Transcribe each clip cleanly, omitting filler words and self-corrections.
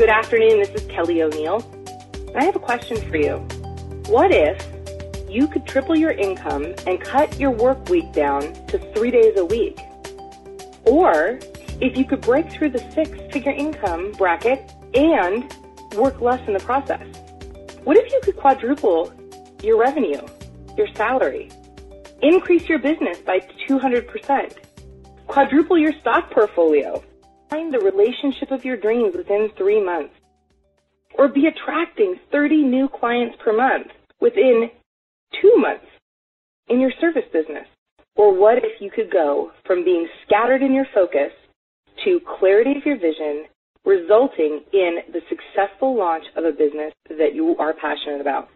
Good afternoon, this is Kelly O'Neill. I have a question for you. What if you could triple your income and cut your work week down to 3 days a week? Or if you could break through the six-figure income bracket and work less in the process? What if you could quadruple your revenue, your salary, increase your business by 200%, quadruple your stock portfolio, find the relationship of your dreams within 3 months, or be attracting 30 new clients per month within 2 months in your service business? Or what if you could go from being scattered in your focus to clarity of your vision, resulting in the successful launch of a business that you are passionate about?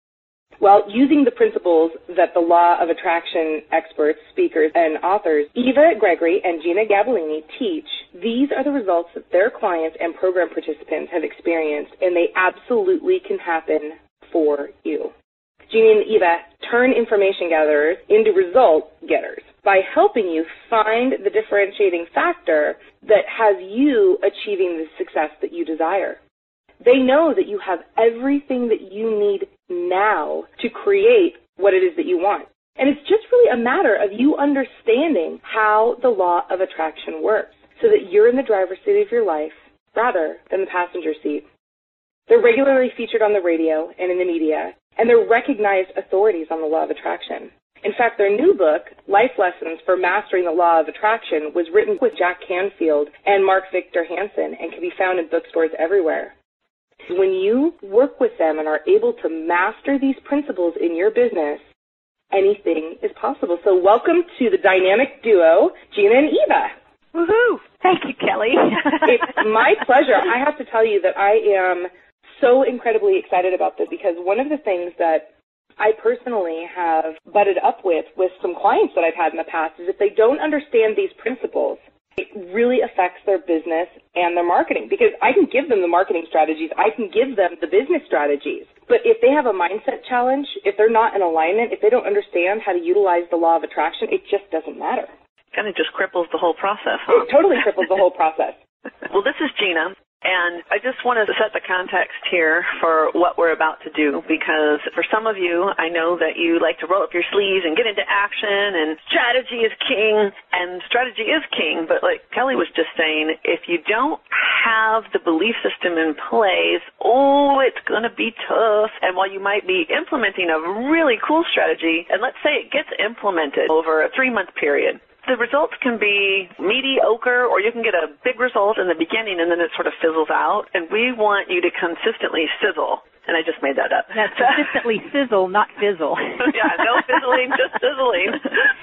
Well, using the principles that the law of attraction experts, speakers, and authors Eva Gregory and Gina Gabellini teach, these are the results that their clients and program participants have experienced, and they absolutely can happen for you. Gina and Eva turn information gatherers into result getters by helping you find the differentiating factor that has you achieving the success that you desire. They know that you have everything that you need now to create what it is that you want. And it's just really a matter of you understanding how the law of attraction works so that you're in the driver's seat of your life rather than the passenger seat. They're regularly featured on the radio and in the media, and they're recognized authorities on the law of attraction. In fact, their new book, Life Lessons for Mastering the Law of Attraction, was written with Jack Canfield and Mark Victor Hansen and can be found in bookstores everywhere. When you work with them and are able to master these principles in your business, anything is possible. So welcome to the dynamic duo, Gina and Eva. Woohoo! Thank you, Kelly. It's my pleasure. I have to tell you that I am so incredibly excited about this because one of the things that I personally have butted up with some clients that I've had in the past is if they don't understand these principles, it really affects their business and their marketing, because I can give them the marketing strategies, I can give them the business strategies, but if they have a mindset challenge, if they're not in alignment, if they don't understand how to utilize the law of attraction, it just doesn't matter. Kind of just cripples the whole process, huh? It totally cripples the whole process. Well, this is Gina. And I just wanted to set the context here for what we're about to do, because for some of you, I know that you like to roll up your sleeves and get into action, and strategy is king, and strategy is king. But like Kelly was just saying, if you don't have the belief system in place, it's going to be tough. And while you might be implementing a really cool strategy, and let's say it gets implemented over a 3-month period, the results can be mediocre, or you can get a big result in the beginning and then it sort of fizzles out. And we want you to consistently sizzle. And I just made that up. That's consistently sizzle, not fizzle. Yeah, no fizzling, just sizzling.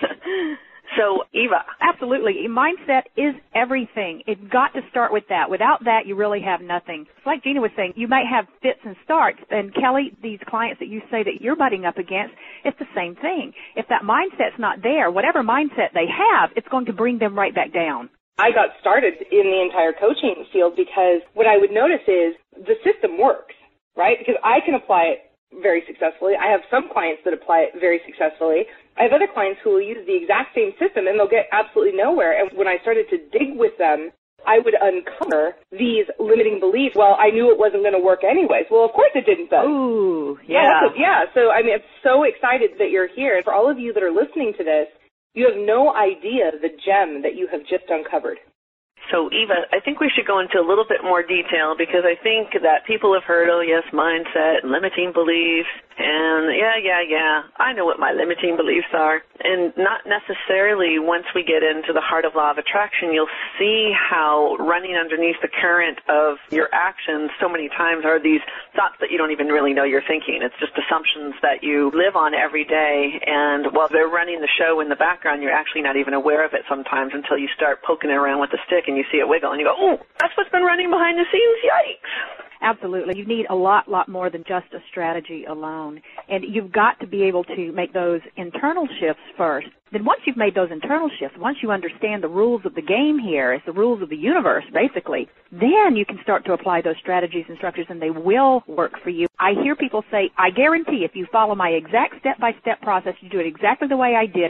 So, Eva. Absolutely. Mindset is everything. It's got to start with that. Without that, you really have nothing. Like Gina was saying, you might have fits and starts. And, Kelly, these clients that you say that you're butting up against, it's the same thing. If that mindset's not there, whatever mindset they have, it's going to bring them right back down. I got started in the entire coaching field because what I would notice is the system works, right? Because I can apply it very successfully. I have some clients that apply it very successfully. I have other clients who will use the exact same system and they'll get absolutely nowhere. And when I started to dig with them, I would uncover these limiting beliefs. Well, I knew it wasn't going to work anyways. Well, of course it didn't, though. Ooh, yeah. Yeah. So, I mean, I'm so excited that you're here. For all of you that are listening to this, you have no idea the gem that you have just uncovered. So, Eva, I think we should go into a little bit more detail, because I think that people have heard, oh, yes, mindset, limiting beliefs, and yeah, I know what my limiting beliefs are. And not necessarily once we get into the heart of law of attraction, you'll see how running underneath the current of your actions so many times are these thoughts that you don't even really know you're thinking. It's just assumptions that you live on every day, and while they're running the show in the background, you're actually not even aware of it sometimes until you start poking it around with a stick and you see it wiggle and you go, oh, that's what's been running behind the scenes, yikes. Absolutely. You need a lot more than just a strategy alone. And you've got to be able to make those internal shifts first. Then once you've made those internal shifts, once you understand the rules of the game here, it's the rules of the universe, basically, then you can start to apply those strategies and structures, and they will work for you. I hear people say, I guarantee if you follow my exact step-by-step process, you do it exactly the way I did it,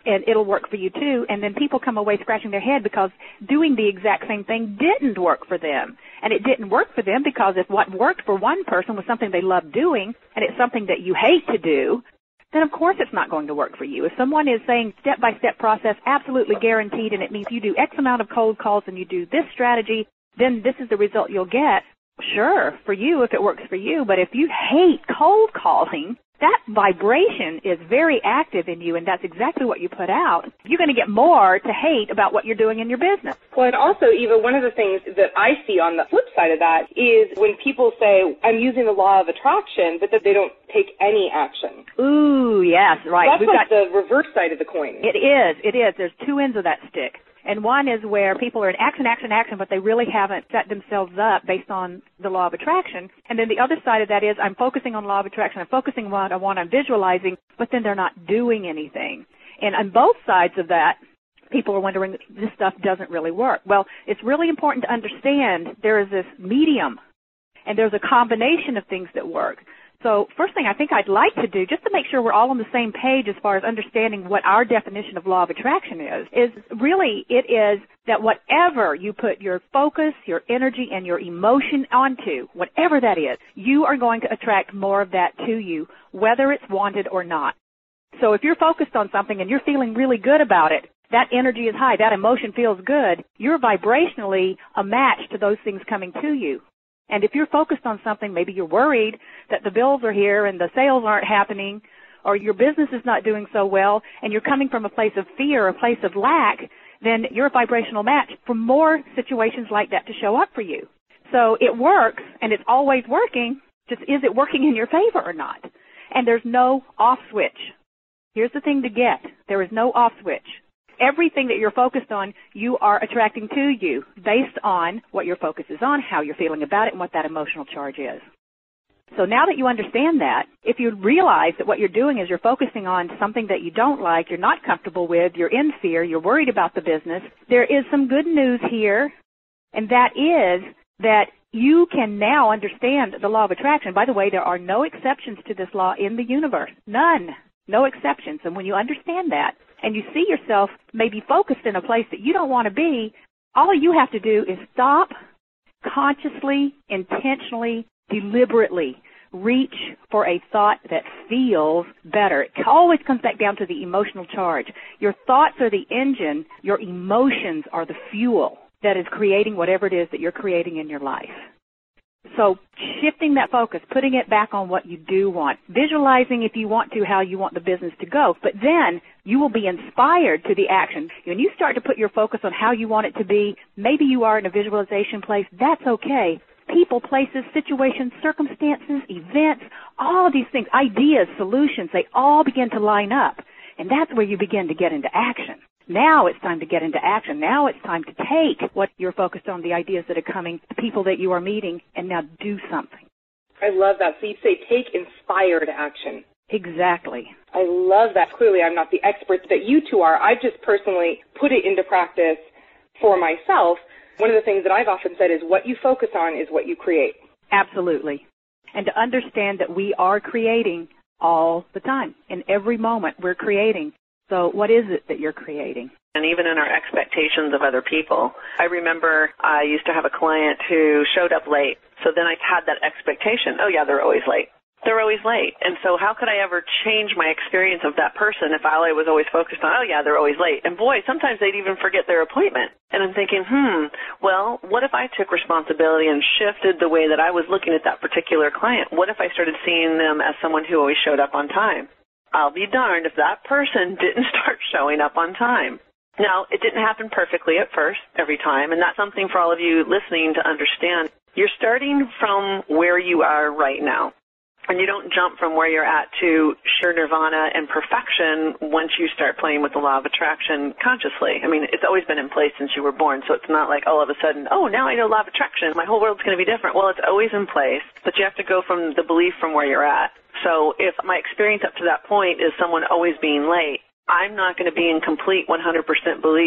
and it'll work for you too. And then people come away scratching their head because doing the exact same thing didn't work for them. And it didn't work for them because if what worked for one person was something they love doing and it's something that you hate to do, then of course it's not going to work for you. If someone is saying step-by-step process, absolutely guaranteed, and it means you do X amount of cold calls and you do this strategy, then this is the result you'll get. Sure, for you if it works for you, but if you hate cold calling, that vibration is very active in you, and that's exactly what you put out. You're going to get more to hate about what you're doing in your business. Well, and also, Eva, one of the things that I see on the flip side of that is when people say, I'm using the law of attraction, but that they don't take any action. Ooh, yes, right. So that's the reverse side of the coin. It is. There's two ends of that stick. And one is where people are in action, but they really haven't set themselves up based on the law of attraction. And then the other side of that is I'm focusing on law of attraction, I'm focusing on what I'm visualizing, but then they're not doing anything. And on both sides of that, people are wondering, this stuff doesn't really work. Well, it's really important to understand there is this medium, and there's a combination of things that work. So first thing I think I'd like to do, just to make sure we're all on the same page as far as understanding what our definition of law of attraction is really it is that whatever you put your focus, your energy, and your emotion onto, whatever that is, you are going to attract more of that to you, whether it's wanted or not. So if you're focused on something and you're feeling really good about it, that energy is high, that emotion feels good, you're vibrationally a match to those things coming to you. And if you're focused on something, maybe you're worried that the bills are here and the sales aren't happening, or your business is not doing so well, and you're coming from a place of fear, a place of lack, then you're a vibrational match for more situations like that to show up for you. So it works, and it's always working, just is it working in your favor or not? And there's no off switch. Here's the thing to get. There is no off switch. Everything that you're focused on, you are attracting to you based on what your focus is on, how you're feeling about it, and what that emotional charge is. So now that you understand that, if you realize that what you're doing is you're focusing on something that you don't like, you're not comfortable with, you're in fear, you're worried about the business, there is some good news here, and that is that you can now understand the law of attraction. By the way, there are no exceptions to this law in the universe. None. No exceptions. And when you understand that, and you see yourself maybe focused in a place that you don't want to be, all you have to do is stop, consciously, intentionally, deliberately reach for a thought that feels better. It always comes back down to the emotional charge. Your thoughts are the engine. Your emotions are the fuel that is creating whatever it is that you're creating in your life. So shifting that focus, putting it back on what you do want, visualizing if you want to how you want the business to go, but then you will be inspired to the action. When you start to put your focus on how you want it to be, maybe you are in a visualization place, that's okay. People, places, situations, circumstances, events, all of these things, ideas, solutions, they all begin to line up. And that's where you begin to get into action. Now it's time to get into action. Now it's time to take what you're focused on, the ideas that are coming, the people that you are meeting, and now do something. I love that. So you say take inspired action. Exactly. I love that. Clearly I'm not the expert that you two are. I've just personally put it into practice for myself. One of the things that I've often said is what you focus on is what you create. Absolutely. And to understand that we are creating all the time. In every moment we're creating. So what is it that you're creating? And even in our expectations of other people. I remember I used to have a client who showed up late. So then I had that expectation. Oh, yeah, they're always late. They're always late. And so how could I ever change my experience of that person if all I was always focused on, oh, yeah, they're always late. And, boy, sometimes they'd even forget their appointment. And I'm thinking, well, what if I took responsibility and shifted the way that I was looking at that particular client? What if I started seeing them as someone who always showed up on time? I'll be darned if that person didn't start showing up on time. Now, it didn't happen perfectly at first, every time, and that's something for all of you listening to understand. You're starting from where you are right now, and you don't jump from where you're at to sheer nirvana and perfection once you start playing with the law of attraction consciously. I mean, it's always been in place since you were born, so it's not like all of a sudden, oh, now I know law of attraction, my whole world's going to be different. Well, it's always in place, but you have to go from the belief from where you're at. So if my experience up to that point is someone always being late, I'm not going to be in complete 100% belief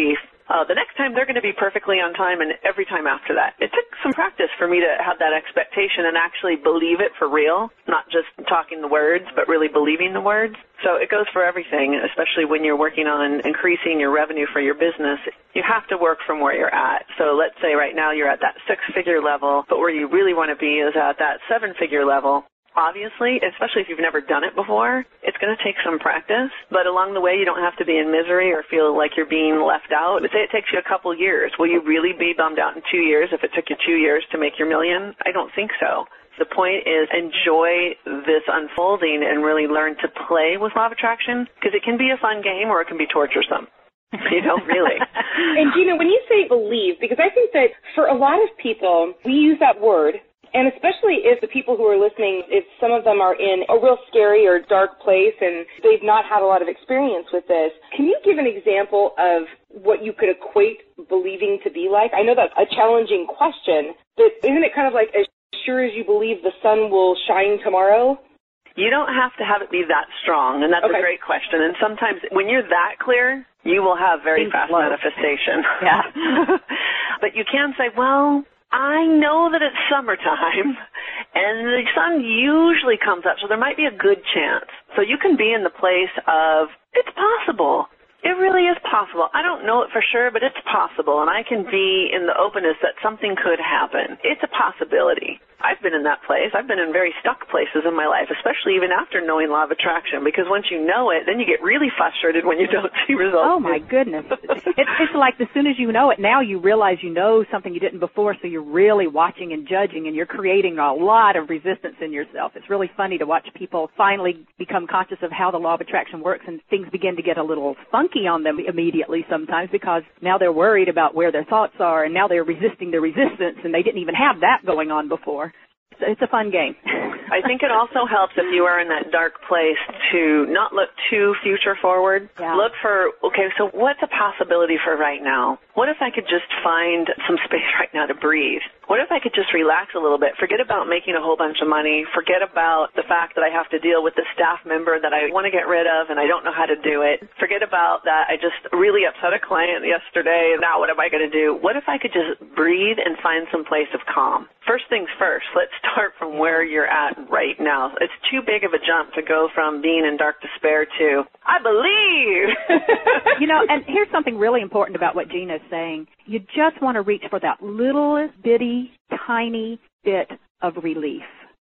the next time they're going to be perfectly on time, and every time after that. It took some practice for me to have that expectation and actually believe it for real, not just talking the words, but really believing the words. So it goes for everything, especially when you're working on increasing your revenue for your business. You have to work from where you're at. So let's say right now you're at that 6-figure level, but where you really want to be is at that 7-figure level. Obviously, especially if you've never done it before, it's going to take some practice, but along the way you don't have to be in misery or feel like you're being left out. Say it takes you a couple years. Will you really be bummed out in 2 years if it took you 2 years to make your million? I don't think so. The point is enjoy this unfolding and really learn to play with law of attraction, because it can be a fun game or it can be torturesome. You know, really. And Gina, when you say believe, because I think that for a lot of people, we use that word, and especially if the people who are listening, if some of them are in a real scary or dark place and they've not had a lot of experience with this, can you give an example of what you could equate believing to be like? I know that's a challenging question, but isn't it kind of like as sure as you believe the sun will shine tomorrow? You don't have to have it be that strong, and that's a great question. And sometimes when you're that clear, you will have very fast manifestation. Yeah. But you can say, well, I know that it's summertime, and the sun usually comes up, so there might be a good chance. So you can be in the place of, it's possible. It really is possible. I don't know it for sure, but it's possible, and I can be in the openness that something could happen. It's a possibility. I've been in that place. I've been in very stuck places in my life, especially even after knowing law of attraction, because once you know it, then you get really frustrated when you don't see results. Oh, my goodness. It's like as soon as you know it, now you realize you know something you didn't before, so you're really watching and judging, and you're creating a lot of resistance in yourself. It's really funny to watch people finally become conscious of how the law of attraction works, and things begin to get a little funky on them immediately sometimes, because now they're worried about where their thoughts are, and now they're resisting the resistance, and they didn't even have that going on before. It's a fun game. I think it also helps if you are in that dark place to not look too future forward. Yeah. Look for, okay, so what's a possibility for right now? What if I could just find some space right now to breathe? What if I could just relax a little bit? Forget about making a whole bunch of money. Forget about the fact that I have to deal with the staff member that I want to get rid of and I don't know how to do it. Forget about that. I just really upset a client yesterday. Now what am I going to do? What if I could just breathe and find some place of calm? First things first, let's start from where you're at right now. It's too big of a jump to go from being in dark despair to, I believe. You know, and here's something really important about what Gina's saying. You just want to reach for that little bitty, tiny bit of relief.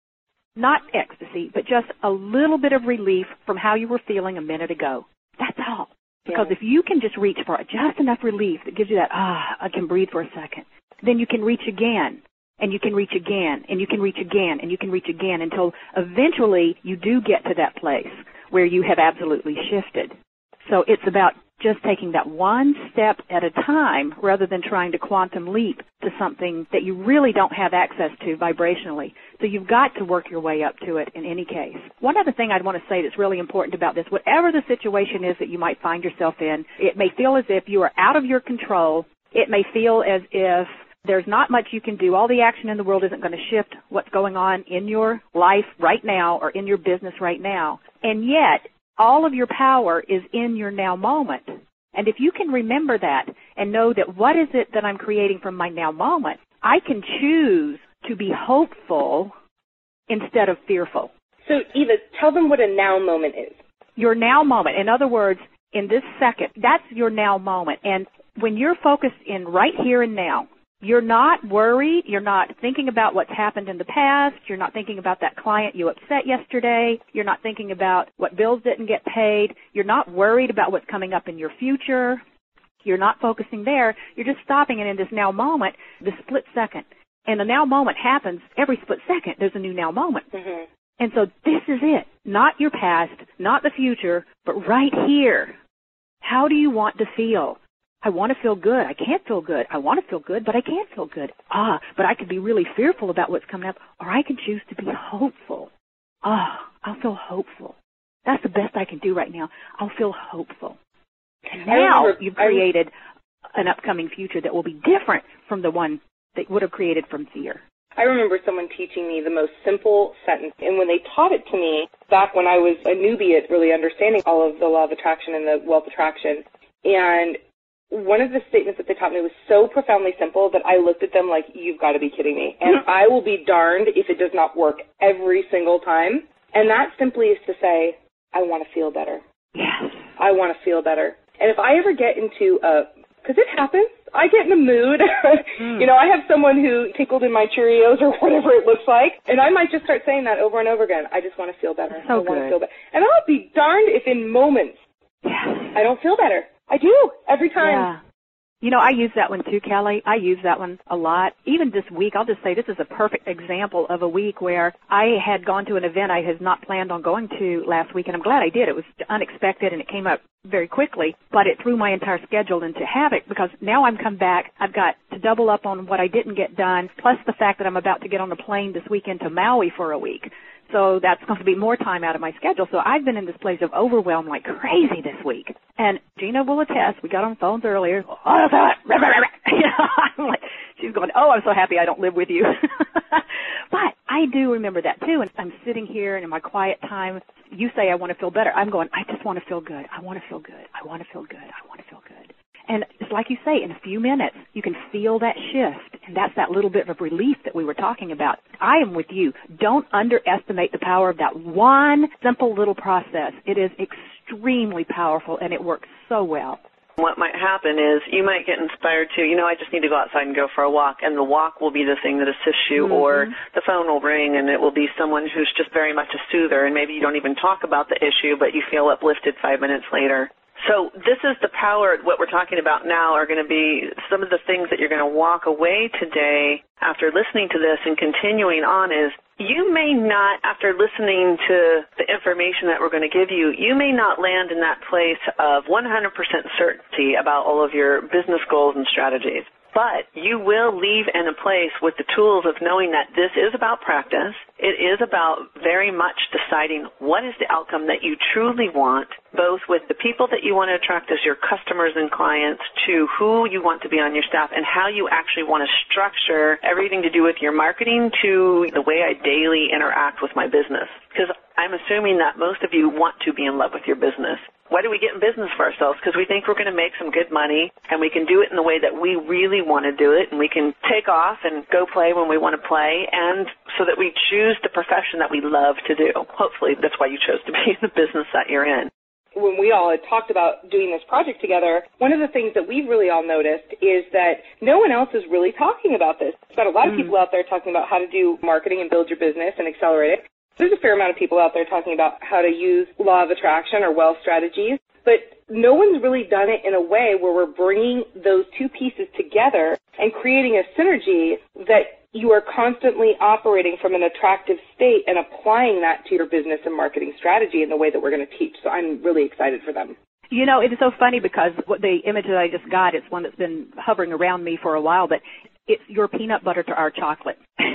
Not ecstasy, but just a little bit of relief from how you were feeling a minute ago. That's all. Because if you can just reach for just enough relief that gives you that, I can breathe for a second, then you can reach again. And you can reach again, and you can reach again, and you can reach again until eventually you do get to that place where you have absolutely shifted. So it's about just taking that one step at a time rather than trying to quantum leap to something that you really don't have access to vibrationally. So you've got to work your way up to it in any case. One other thing I'd want to say that's really important about this, whatever the situation is that you might find yourself in, it may feel as if you are out of your control. It may feel as if there's not much you can do. All the action in the world isn't going to shift what's going on in your life right now or in your business right now. And yet, all of your power is in your now moment. And if you can remember that and know that what is it that I'm creating from my now moment, I can choose to be hopeful instead of fearful. So, Eva, tell them what a now moment is. Your now moment. In other words, in this second, that's your now moment. And when you're focused in right here and now, you're not worried. You're not thinking about what's happened in the past. You're not thinking about that client you upset yesterday. You're not thinking about what bills didn't get paid. You're not worried about what's coming up in your future. You're not focusing there. You're just stopping it in this now moment, the split second. And the now moment happens every split second. There's a new now moment. Mm-hmm. And so this is it. Not your past, not the future, but right here. How do you want to feel? I want to feel good. I can't feel good. I want to feel good, but I can't feel good. But I could be really fearful about what's coming up, or I can choose to be hopeful. I'll feel hopeful. That's the best I can do right now. I'll feel hopeful. And now you've created an upcoming future that will be different from the one that would have created from fear. I remember someone teaching me the most simple sentence, and when they taught it to me, back when I was a newbie at really understanding all of the law of attraction and the wealth attraction, and one of the statements that they taught me was so profoundly simple that I looked at them like, you've got to be kidding me. And I will be darned if it does not work every single time. And that simply is to say, I want to feel better. Yes. I want to feel better. And if I ever get into because it happens, I get in a mood. You know, I have someone who tickled in my Cheerios or whatever it looks like, and I might just start saying that over and over again. I just want to feel better. So I want to feel better. And I'll be darned if in moments I don't feel better. I do, every time. Yeah. You know, I use that one too, Kelly. I use that one a lot. Even this week, I'll just say this is a perfect example of a week where I had gone to an event I had not planned on going to last week, and I'm glad I did. It was unexpected, and it came up very quickly, but it threw my entire schedule into havoc because now I'm come back. I've got to double up on what I didn't get done, plus the fact that I'm about to get on the plane this weekend to Maui for a week. So that's going to be more time out of my schedule. So I've been in this place of overwhelm like crazy this week. And Gina will attest. We got on phones earlier. I'm like, she's going, oh, I'm so happy I don't live with you. But I do remember that too. And I'm sitting here and in my quiet time, you say I want to feel better. I'm going, I just want to feel good. I want to feel good. I want to feel good. I want to feel good. And it's like you say, in a few minutes, you can feel that shift, and that's that little bit of relief that we were talking about. I am with you. Don't underestimate the power of that one simple little process. It is extremely powerful, and it works so well. What might happen is you might get inspired to, I just need to go outside and go for a walk, and the walk will be the thing that assists you, or the phone will ring, and it will be someone who's just very much a soother, and maybe you don't even talk about the issue, but you feel uplifted 5 minutes later. So this is the power. What we're talking about now are going to be some of the things that you're going to walk away today after listening to this and continuing on is you may not, after listening to the information that we're going to give you, you may not land in that place of 100% certainty about all of your business goals and strategies. But you will leave in a place with the tools of knowing that this is about practice. It is about very much deciding what is the outcome that you truly want, both with the people that you want to attract as your customers and clients, to who you want to be on your staff, and how you actually want to structure everything to do with your marketing to the way I daily interact with my business. Because I'm assuming that most of you want to be in love with your business. Why do we get in business for ourselves? Because we think we're going to make some good money, and we can do it in the way that we really want to do it, and we can take off and go play when we want to play, and so that we choose the profession that we love to do. Hopefully that's why you chose to be in the business that you're in. When we all had talked about doing this project together, one of the things that we've really all noticed is that no one else is really talking about this. There's got a lot of people out there talking about how to do marketing and build your business and accelerate it. There's a fair amount of people out there talking about how to use law of attraction or wealth strategies, but no one's really done it in a way where we're bringing those two pieces together and creating a synergy that you are constantly operating from an attractive state and applying that to your business and marketing strategy in the way that we're going to teach. So I'm really excited for them. You know, it's so funny because the image that I just got, it's one that's been hovering around me for a while, but it's your peanut butter to our chocolate.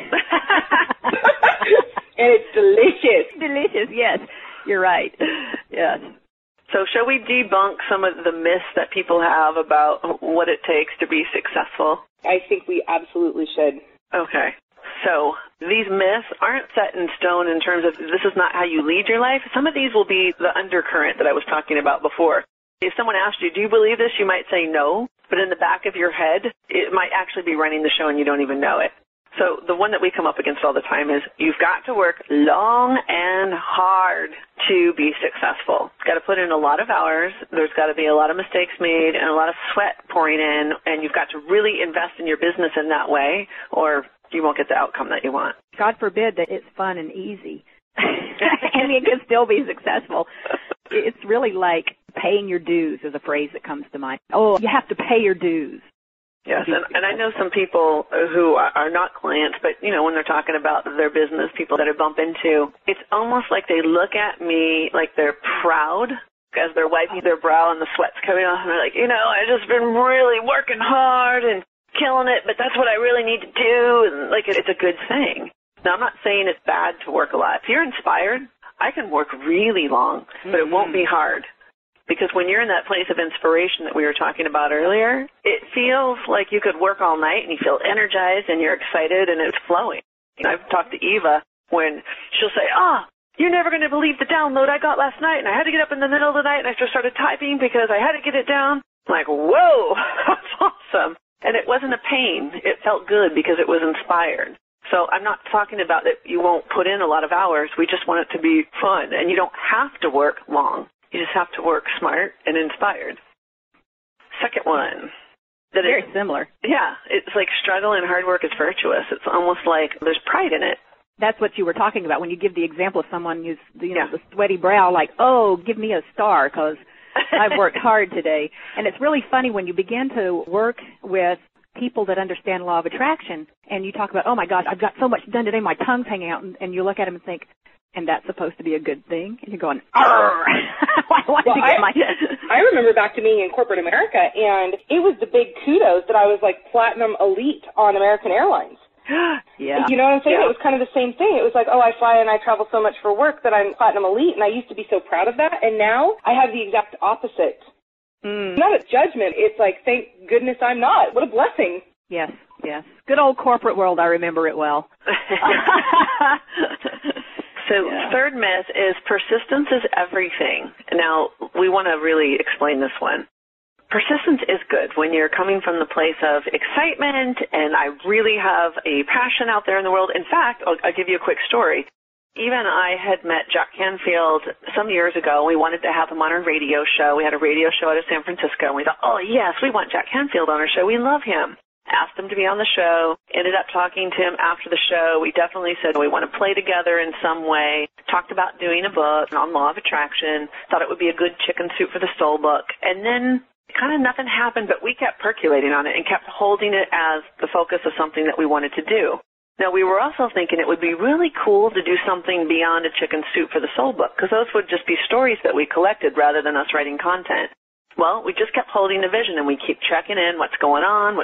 And it's delicious. Delicious, yes. You're right. Yes. So shall we debunk some of the myths that people have about what it takes to be successful? I think we absolutely should. Okay. So these myths aren't set in stone in terms of this is not how you lead your life. Some of these will be the undercurrent that I was talking about before. If someone asked you, do you believe this? You might say no, but in the back of your head, it might actually be running the show and you don't even know it. So the one that we come up against all the time is you've got to work long and hard to be successful. You've got to put in a lot of hours. There's got to be a lot of mistakes made and a lot of sweat pouring in, and you've got to really invest in your business in that way, or you won't get the outcome that you want. God forbid that it's fun and easy. And it can still be successful. It's really like paying your dues is a phrase that comes to mind. Oh, you have to pay your dues. Yes, and I know some people who are not clients, but, when they're talking about their business, people that I bump into, it's almost like they look at me like they're proud as they're wiping their brow and the sweat's coming off, and they're like, I've just been really working hard and killing it, but that's what I really need to do, and, it's a good thing. Now, I'm not saying it's bad to work a lot. If you're inspired, I can work really long, but it won't be hard. Because when you're in that place of inspiration that we were talking about earlier, it feels like you could work all night and you feel energized and you're excited and it's flowing. I've talked to Eva when she'll say, you're never going to believe the download I got last night, and I had to get up in the middle of the night and I just started typing because I had to get it down. Like, whoa, that's awesome. And it wasn't a pain. It felt good because it was inspired. So I'm not talking about that you won't put in a lot of hours. We just want it to be fun. And you don't have to work long. You just have to work smart and inspired. Second one. Very similar. Yeah. It's like struggle and hard work is virtuous. It's almost like there's pride in it. That's what you were talking about when you give the example of someone who's, the sweaty brow, like, oh, give me a star because I've worked hard today. And it's really funny when you begin to work with people that understand law of attraction and you talk about, oh, my gosh, I've got so much done today, my tongue's hanging out, and you look at them and think, and that's supposed to be a good thing? And you're going, arr! I remember back to being in corporate America, and it was the big kudos that I was like platinum elite on American Airlines. Yeah. You know what I'm saying? Yeah. It was kind of the same thing. It was like, oh, I fly and I travel so much for work that I'm platinum elite, and I used to be so proud of that, and now I have the exact opposite. Not a judgment. It's like, thank goodness I'm not. What a blessing. Yes, yes. Good old corporate world. I remember it well. So third myth is persistence is everything. Now, we want to really explain this one. Persistence is good when you're coming from the place of excitement and I really have a passion out there in the world. In fact, I'll give you a quick story. Even I had met Jack Canfield some years ago. We wanted to have him on our radio show. We had a radio show out of San Francisco, and we thought, oh, yes, we want Jack Canfield on our show. We love him. Asked him to be on the show, ended up talking to him after the show. We definitely said we want to play together in some way, talked about doing a book on law of attraction, thought it would be a good chicken soup for the soul book, and then kind of nothing happened, but we kept percolating on it and kept holding it as the focus of something that we wanted to do. Now, we were also thinking it would be really cool to do something beyond a chicken soup for the soul book, because those would just be stories that we collected rather than us writing content. Well, we just kept holding the vision, and we keep checking in, what's going on.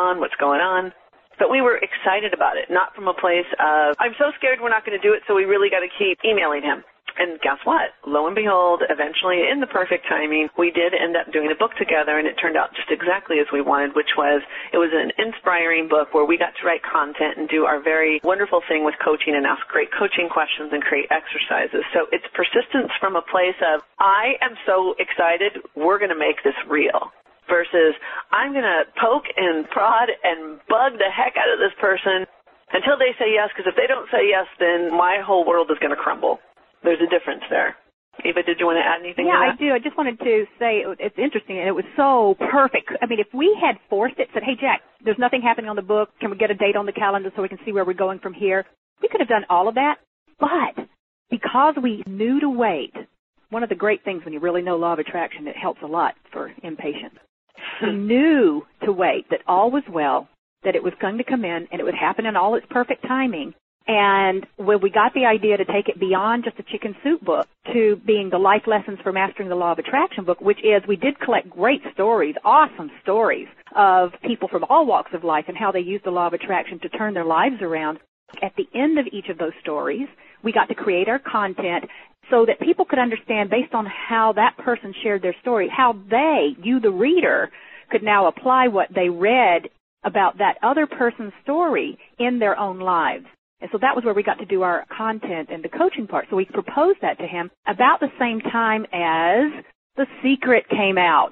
But we were excited about it, not from a place of, I'm so scared we're not going to do it, so we really got to keep emailing him. And guess what? Lo and behold, eventually, in the perfect timing, we did end up doing a book together, and it turned out just exactly as we wanted, which was, it was an inspiring book where we got to write content and do our very wonderful thing with coaching and ask great coaching questions and create exercises. So it's persistence from a place of, I am so excited, we're going to make this real, versus I'm going to poke and prod and bug the heck out of this person until they say yes, because if they don't say yes, then my whole world is going to crumble. There's a difference there. Eva, did you want to add anything to that? Yeah, I do. I just wanted to say it's interesting, and it was so perfect. I mean, if we had forced it, said, hey, Jack, there's nothing happening on the book. Can we get a date on the calendar so we can see where we're going from here? We could have done all of that. But because we knew to wait, one of the great things when you really know law of attraction, it helps a lot for impatience. We knew to wait, that all was well, that it was going to come in, and it would happen in all its perfect timing. And when we got the idea to take it beyond just a chicken soup book to being the Life Lessons for Mastering the Law of Attraction book, which is we did collect great stories, awesome stories of people from all walks of life and how they used the law of attraction to turn their lives around. At the end of each of those stories, we got to create our content so that people could understand based on how that person shared their story, how they, you the reader, could now apply what they read about that other person's story in their own lives. And so that was where we got to do our content and the coaching part. So we proposed that to him about the same time as The Secret came out.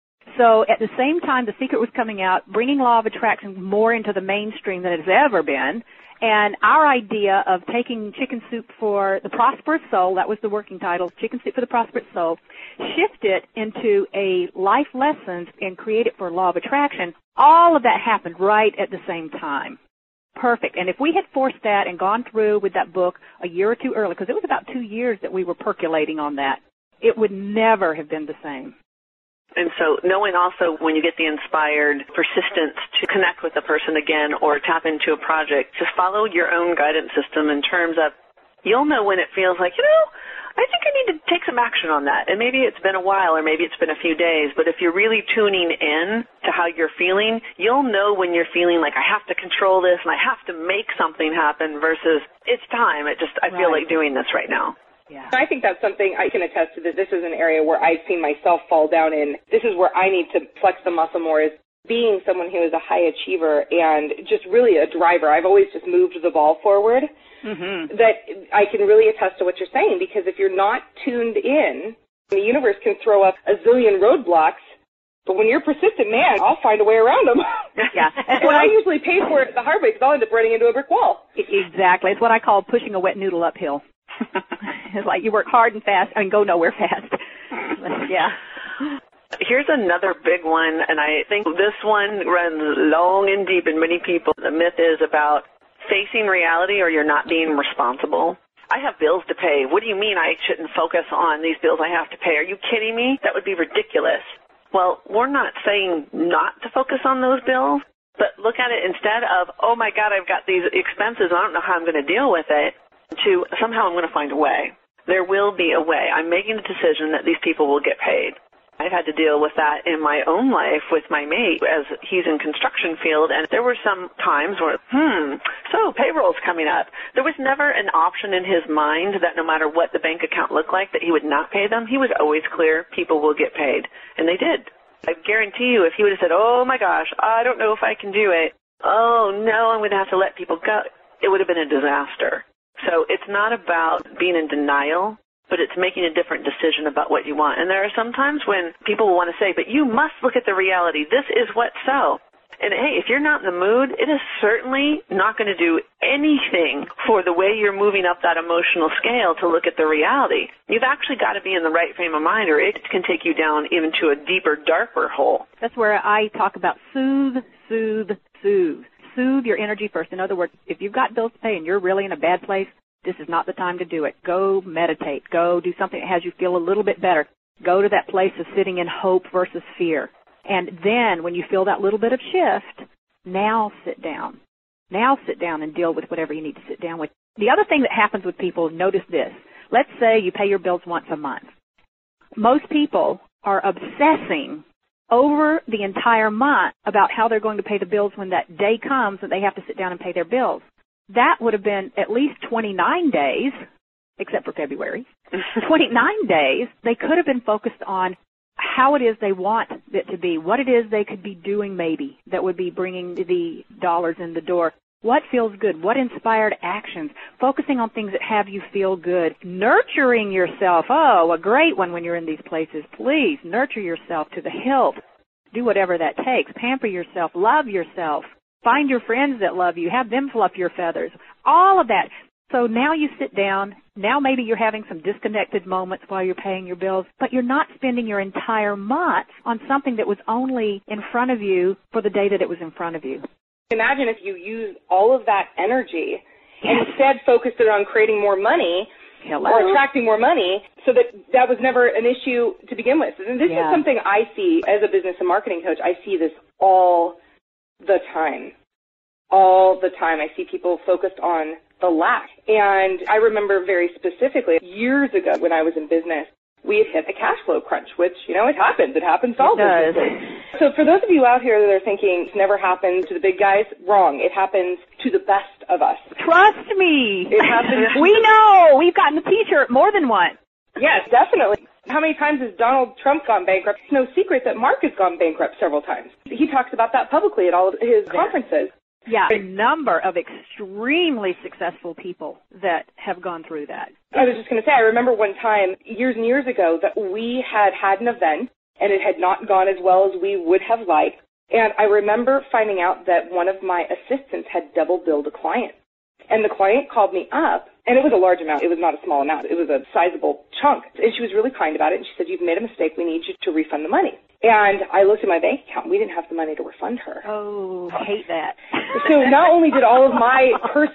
So at the same time The Secret was coming out, bringing law of attraction more into the mainstream than it's ever been. And our idea of taking Chicken Soup for the Prosperous Soul, that was the working title, Chicken Soup for the Prosperous Soul, shift it into a life lessons and create it for law of attraction. All of that happened right at the same time. Perfect. And if we had forced that and gone through with that book a year or two early, because it was about 2 years that we were percolating on that, it would never have been the same. And so knowing also when you get the inspired persistence to connect with a person again or tap into a project, just follow your own guidance system in terms of you'll know when it feels like, I think I need to take some action on that. And maybe it's been a while or maybe it's been a few days, but if you're really tuning in to how you're feeling, you'll know when you're feeling like I have to control this and I have to make something happen versus it's time. I feel like doing this right now. Yeah. I think that's something I can attest to. That this is an area where I've seen myself fall down in. This is where I need to flex the muscle more, is being someone who is a high achiever and just really a driver. I've always just moved the ball forward. Mm-hmm. That I can really attest to what you're saying, because if you're not tuned in, the universe can throw up a zillion roadblocks But when you're a persistent man, I'll find a way around them. Yeah. And I usually pay for it the hard way because I'll end up running into a brick wall. Exactly. It's what I call pushing a wet noodle uphill. It's like you work hard and fast and go nowhere fast. Yeah. Here's another big one, and I think this one runs long and deep in many people. The myth is about facing reality or you're not being responsible. I have bills to pay. What do you mean I shouldn't focus on these bills I have to pay? Are you kidding me? That would be ridiculous. Well, we're not saying not to focus on those bills, but look at it instead of, oh, my God, I've got these expenses. I don't know how I'm going to deal with it, to somehow I'm going to find a way. There will be a way. I'm making the decision that these people will get paid. I've had to deal with that in my own life with my mate as he's in construction field, and there were some times where, so payroll's coming up. There was never an option in his mind that no matter what the bank account looked like that he would not pay them. He was always clear people will get paid, and they did. I guarantee you if he would have said, oh my gosh, I don't know if I can do it, oh no, I'm going to have to let people go, it would have been a disaster. So it's not about being in denial, but it's making a different decision about what you want. And there are some times when people will want to say, but you must look at the reality. This is what's so. And hey, if you're not in the mood, it is certainly not going to do anything for the way you're moving up that emotional scale to look at the reality. You've actually got to be in the right frame of mind, or it can take you down even to a deeper, darker hole. That's where I talk about soothe, soothe, soothe. Soothe your energy first. In other words, if you've got bills to pay and you're really in a bad place, this is not the time to do it. Go meditate. Go do something that has you feel a little bit better. Go to that place of sitting in hope versus fear. And then when you feel that little bit of shift, now sit down. Now sit down and deal with whatever you need to sit down with. The other thing that happens with people, notice this. Let's say you pay your bills once a month. Most people are obsessing over the entire month about how they're going to pay the bills when that day comes that they have to sit down and pay their bills. That would have been at least 29 days, except for February. 29 days, they could have been focused on how it is they want it to be, what it is they could be doing maybe that would be bringing the dollars in the door. What feels good? What inspired actions? Focusing on things that have you feel good. Nurturing yourself. Oh, a great one when you're in these places. Please nurture yourself to the hilt. Do whatever that takes. Pamper yourself. Love yourself. Find your friends that love you. Have them fluff your feathers. All of that. So now you sit down. Now maybe you're having some disconnected moments while you're paying your bills, but you're not spending your entire month on something that was only in front of you for the day that it was in front of you. Imagine if you used all of that energy and instead focused it on creating more money or attracting more money so that that was never an issue to begin with. And this is something I see as a business and marketing coach. I see this all the time. All the time. I see people focused on the lack. And I remember very specifically years ago when I was in business, we had hit a cash flow crunch, which, you know, it happens. It happens to all businesses. So for those of you out here that are thinking it's never happened to the big guys, wrong. It happens to the best of us. Trust me. It happens. We know. We've gotten the T-shirt more than once. Yes, definitely. How many times has Donald Trump gone bankrupt? It's no secret that Mark has gone bankrupt several times. He talks about that publicly at all of his conferences. Yeah, a number of extremely successful people that have gone through that. I was just going to say, I remember one time, years and years ago, that we had an event, and it had not gone as well as we would have liked. And I remember finding out that one of my assistants had double billed a client. And the client called me up, and it was a large amount. It was not a small amount. It was a sizable chunk. And she was really kind about it, and she said, "You've made a mistake. We need you to refund the money." And I looked at my bank account. We didn't have the money to refund her. Oh, I hate that. So not only did all of my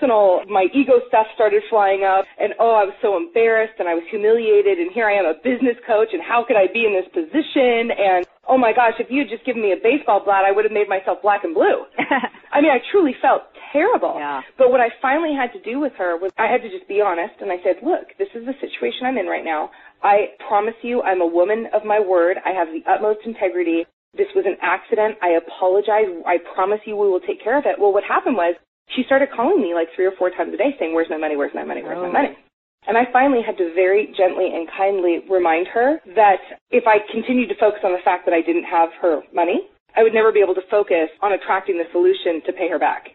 ego stuff started flying up, and I was so embarrassed, and I was humiliated, and here I am, a business coach, and how could I be in this position? And oh my gosh, if you had just given me a baseball bat, I would have made myself black and blue. I mean, I truly felt terrible. Yeah. But what I finally had to do with her was I had to just be honest, and I said, look, this is the situation I'm in right now. I promise you I'm a woman of my word. I have the utmost integrity. This was an accident. I apologize. I promise you we will take care of it. Well, what happened was she started calling me like 3 or 4 times a day saying, where's my money, where's my money, where's my money? And I finally had to very gently and kindly remind her that if I continued to focus on the fact that I didn't have her money, I would never be able to focus on attracting the solution to pay her back.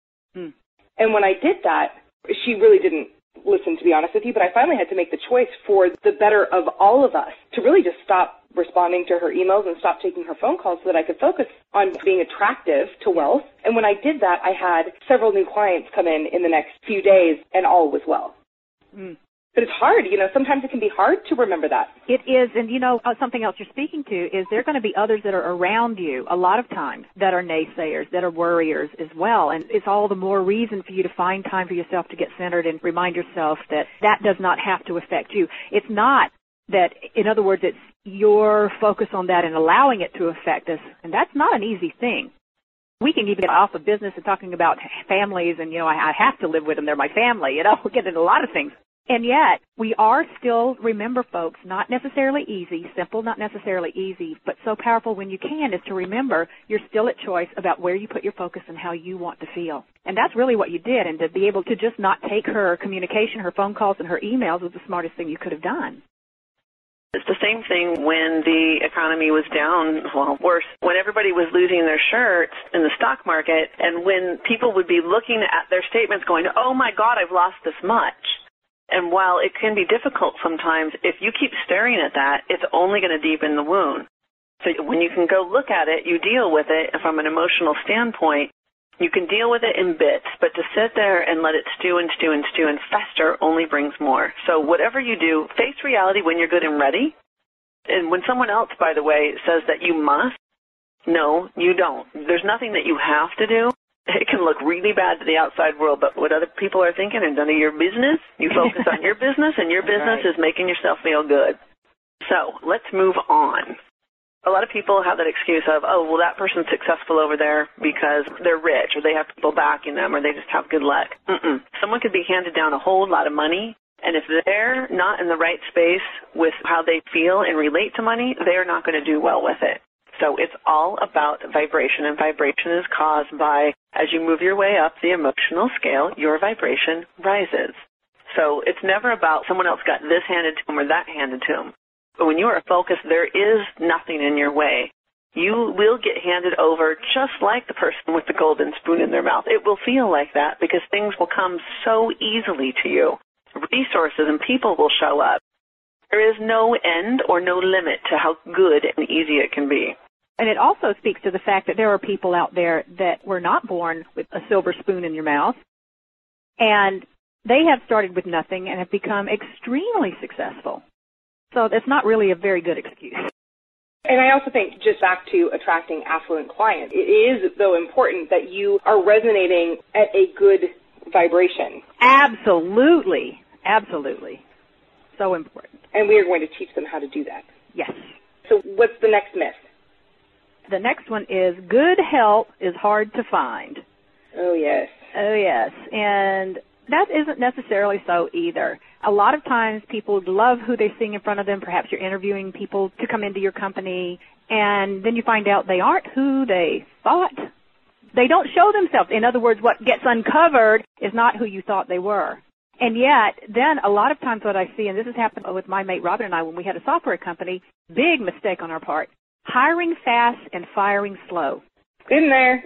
And when I did that, she really didn't listen, to be honest with you, but I finally had to make the choice for the better of all of us to really just stop responding to her emails and stopped taking her phone calls so that I could focus on being attractive to wealth. And when I did that, I had several new clients come in the next few days, and all was well. Mm. But it's hard, sometimes it can be hard to remember that. It is, and something else you're speaking to is there are going to be others that are around you a lot of times that are naysayers, that are worriers as well, and it's all the more reason for you to find time for yourself to get centered and remind yourself that that does not have to affect you. It's not that, in other words, it's your focus on that and allowing it to affect us, and that's not an easy thing. We can even get off of business and talking about families and, I have to live with them, they're my family, we get into a lot of things. And yet, we are still, remember folks, not necessarily easy, simple, not necessarily easy, but so powerful when you can is to remember you're still at choice about where you put your focus and how you want to feel. And that's really what you did, and to be able to just not take her communication, her phone calls, and her emails was the smartest thing you could have done. It's the same thing when the economy was down, well, worse, when everybody was losing their shirts in the stock market, and when people would be looking at their statements going, oh my God, I've lost this much. And while it can be difficult sometimes, if you keep staring at that, it's only going to deepen the wound. So when you can go look at it, you deal with it from an emotional standpoint. You can deal with it in bits, but to sit there and let it stew and stew and stew and fester only brings more. So whatever you do, face reality when you're good and ready. And when someone else, by the way, says that you must, no, you don't. There's nothing that you have to do. It can look really bad to the outside world, but what other people are thinking is none of your business. You focus on your business, and your business is making yourself feel good. So let's move on. A lot of people have that excuse of, oh, well, that person's successful over there because they're rich, or they have people backing them, or they just have good luck. Someone could be handed down a whole lot of money, and if they're not in the right space with how they feel and relate to money, they're not going to do well with it. So it's all about vibration, and vibration is caused by, as you move your way up the emotional scale, your vibration rises. So it's never about someone else got this handed to them or that handed to them. But when you are focused, there is nothing in your way. You will get handed over just like the person with the golden spoon in their mouth. It will feel like that because things will come so easily to you. Resources and people will show up. There is no end or no limit to how good and easy it can be. And it also speaks to the fact that there are people out there that were not born with a silver spoon in your mouth, and they have started with nothing and have become extremely successful. So that's not really a very good excuse. And I also think, just back to attracting affluent clients, it is, though, important that you are resonating at a good vibration. Absolutely. Absolutely. So important. And we are going to teach them how to do that. Yes. So what's the next myth? The next one is good help is hard to find. Oh, yes. Oh, yes. And that isn't necessarily so either. A lot of times people love who they're seeing in front of them. Perhaps you're interviewing people to come into your company, and then you find out they aren't who they thought. They don't show themselves. In other words, what gets uncovered is not who you thought they were. And yet, then a lot of times what I see, and this has happened with my mate Robin and I when we had a software company, big mistake on our part, hiring fast and firing slow. Been there.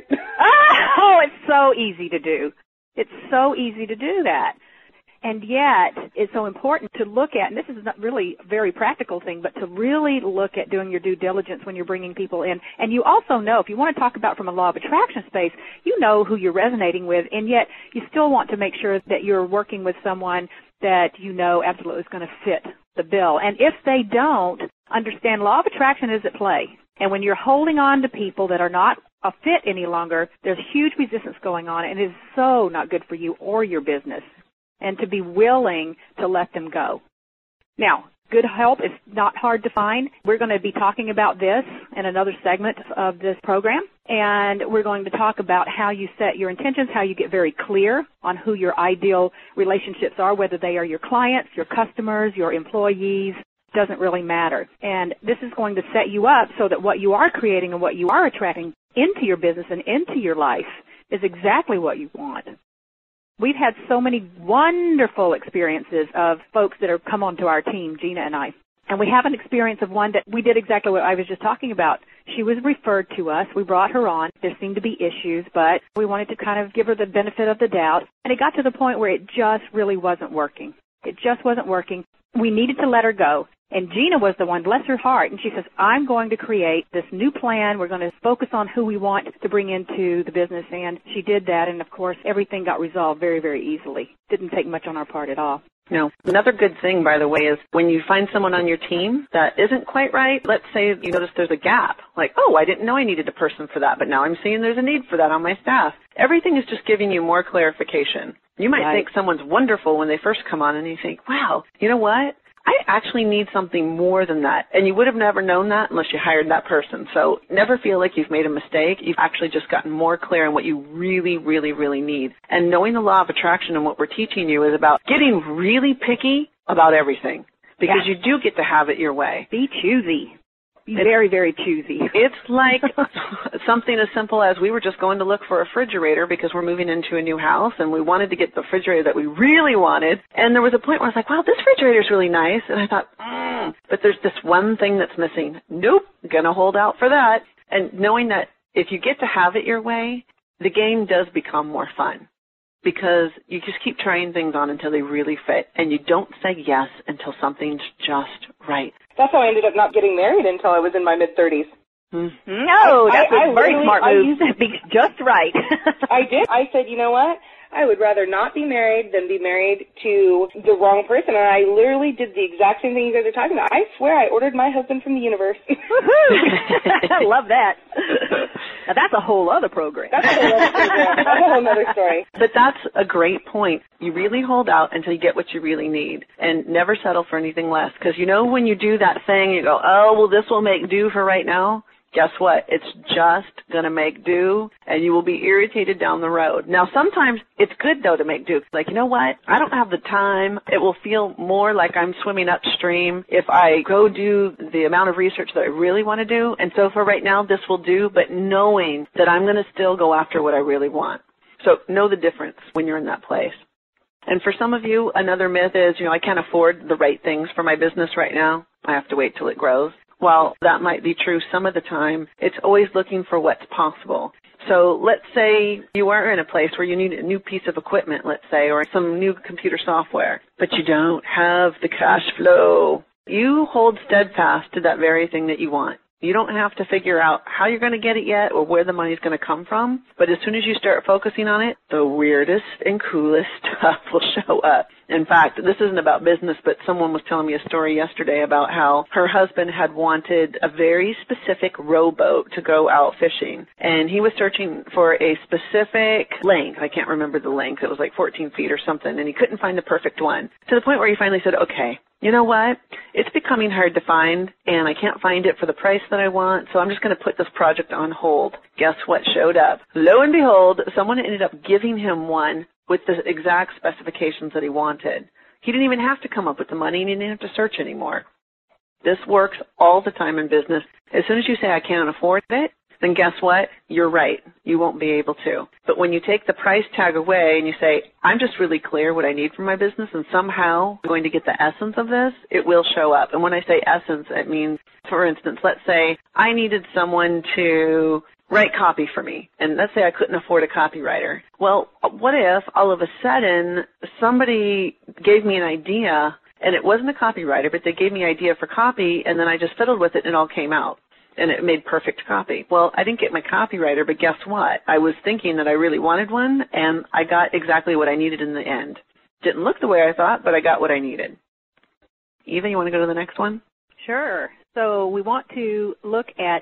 Oh, it's so easy to do. It's so easy to do that. And yet, it's so important to look at, and this is not really a very practical thing, but to really look at doing your due diligence when you're bringing people in. And you also know, if you want to talk about from a law of attraction space, you know who you're resonating with, and yet you still want to make sure that you're working with someone that you know absolutely is going to fit the bill. And if they don't, understand law of attraction is at play. And when you're holding on to people that are not a fit any longer, there's huge resistance going on, and it is so not good for you or your business. And to be willing to let them go. Now, good help is not hard to find. We're going to be talking about this in another segment of this program, and we're going to talk about how you set your intentions, how you get very clear on who your ideal relationships are, whether they are your clients, your customers, your employees. Doesn't really matter. And this is going to set you up so that what you are creating and what you are attracting into your business and into your life is exactly what you want. We've had so many wonderful experiences of folks that have come onto our team, Gina and I. And we have an experience of one that we did exactly what I was just talking about. She was referred to us. We brought her on. There seemed to be issues, but we wanted to kind of give her the benefit of the doubt. And it got to the point where it just really wasn't working. It just wasn't working. We needed to let her go. And Gina was the one, bless her heart, and she says, I'm going to create this new plan. We're going to focus on who we want to bring into the business. And she did that, and, of course, everything got resolved very, very easily. Didn't take much on our part at all. No. Another good thing, by the way, is when you find someone on your team that isn't quite right, let's say you notice there's a gap. Like, oh, I didn't know I needed a person for that, but now I'm seeing there's a need for that on my staff. Everything is just giving you more clarification. You might think someone's wonderful when they first come on, and you think, wow, you know what? I actually need something more than that. And you would have never known that unless you hired that person. So never feel like you've made a mistake. You've actually just gotten more clear on what you really, really, really need. And knowing the law of attraction and what we're teaching you is about getting really picky about everything. Because you do get to have it your way. Be choosy. Be very, very choosy. It's like something as simple as we were just going to look for a refrigerator because we're moving into a new house and we wanted to get the refrigerator that we really wanted. And there was a point where I was like, wow, this refrigerator is really nice. And I thought, but there's this one thing that's missing. Nope, going to hold out for that. And knowing that if you get to have it your way, the game does become more fun. Because you just keep trying things on until they really fit, and you don't say yes until something's just right. That's how I ended up not getting married until I was in my mid-30s. No, that's a very smart move. Just right. I did. I said, you know what? I would rather not be married than be married to the wrong person. And I literally did the exact same thing you guys are talking about. I swear I ordered my husband from the universe. I love that. Now, that's a whole other program. That's a whole other program. That's a whole other story. But that's a great point. You really hold out until you get what you really need and never settle for anything less. Because you know when you do that thing, you go, oh, well, this will make do for right now. Guess what? It's just going to make do, and you will be irritated down the road. Now, sometimes it's good, though, to make do. Like, you know what? I don't have the time. It will feel more like I'm swimming upstream if I go do the amount of research that I really want to do. And so for right now, this will do, but knowing that I'm going to still go after what I really want. So know the difference when you're in that place. And for some of you, another myth is, I can't afford the right things for my business right now. I have to wait till it grows. While that might be true some of the time, it's always looking for what's possible. So let's say you are in a place where you need a new piece of equipment, let's say, or some new computer software, but you don't have the cash flow. You hold steadfast to that very thing that you want. You don't have to figure out how you're going to get it yet or where the money's going to come from. But as soon as you start focusing on it, the weirdest and coolest stuff will show up. In fact, this isn't about business, but someone was telling me a story yesterday about how her husband had wanted a very specific rowboat to go out fishing. And he was searching for a specific length. I can't remember the length. It was like 14 feet or something. And he couldn't find the perfect one. To the point where he finally said, okay, you know what? It's becoming hard to find, and I can't find it for the price that I want, so I'm just going to put this project on hold. Guess what showed up? Lo and behold, someone ended up giving him one with the exact specifications that he wanted. He didn't even have to come up with the money, and he didn't have to search anymore. This works all the time in business. As soon as you say, I can't afford it, then guess what? You're right. You won't be able to. But when you take the price tag away and you say, I'm just really clear what I need for my business and somehow I'm going to get the essence of this, it will show up. And when I say essence, it means, for instance, let's say I needed someone to write copy for me. And let's say I couldn't afford a copywriter. Well, what if all of a sudden somebody gave me an idea and it wasn't a copywriter, but they gave me an idea for copy and then I just fiddled with it and it all came out. And it made perfect copy. Well, I didn't get my copywriter, but guess what? I was thinking that I really wanted one, and I got exactly what I needed in the end. Didn't look the way I thought, but I got what I needed. Eva, you want to go to the next one? Sure. So we want to look at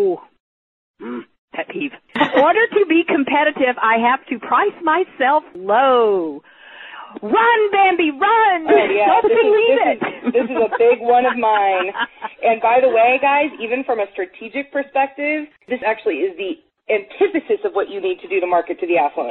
pet peeve. In order to be competitive, I have to price myself low. Run, Bambi, run! Oh, yeah. Don't believe it. This is a big one of mine. And by the way, guys, even from a strategic perspective, this actually is the antithesis of what you need to do to market to the affluent.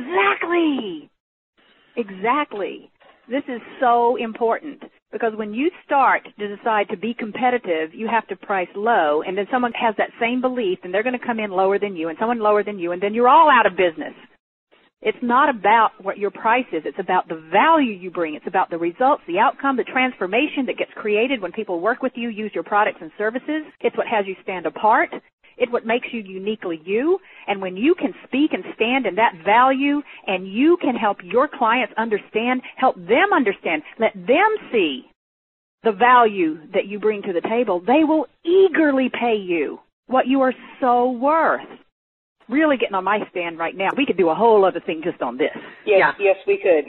Exactly. This is so important because when you start to decide to be competitive, you have to price low, and then someone has that same belief, and they're going to come in lower than you, and someone lower than you, and then you're all out of business. It's not about what your price is. It's about the value you bring. It's about the results, the outcome, the transformation that gets created when people work with you, use your products and services. It's what has you stand apart. It's what makes you uniquely you. And when you can speak and stand in that value and you can help your clients understand, help them understand, let them see the value that you bring to the table, they will eagerly pay you what you are so worth. Really getting on my stand right now. We could do a whole other thing just on this. Yes, yes, we could.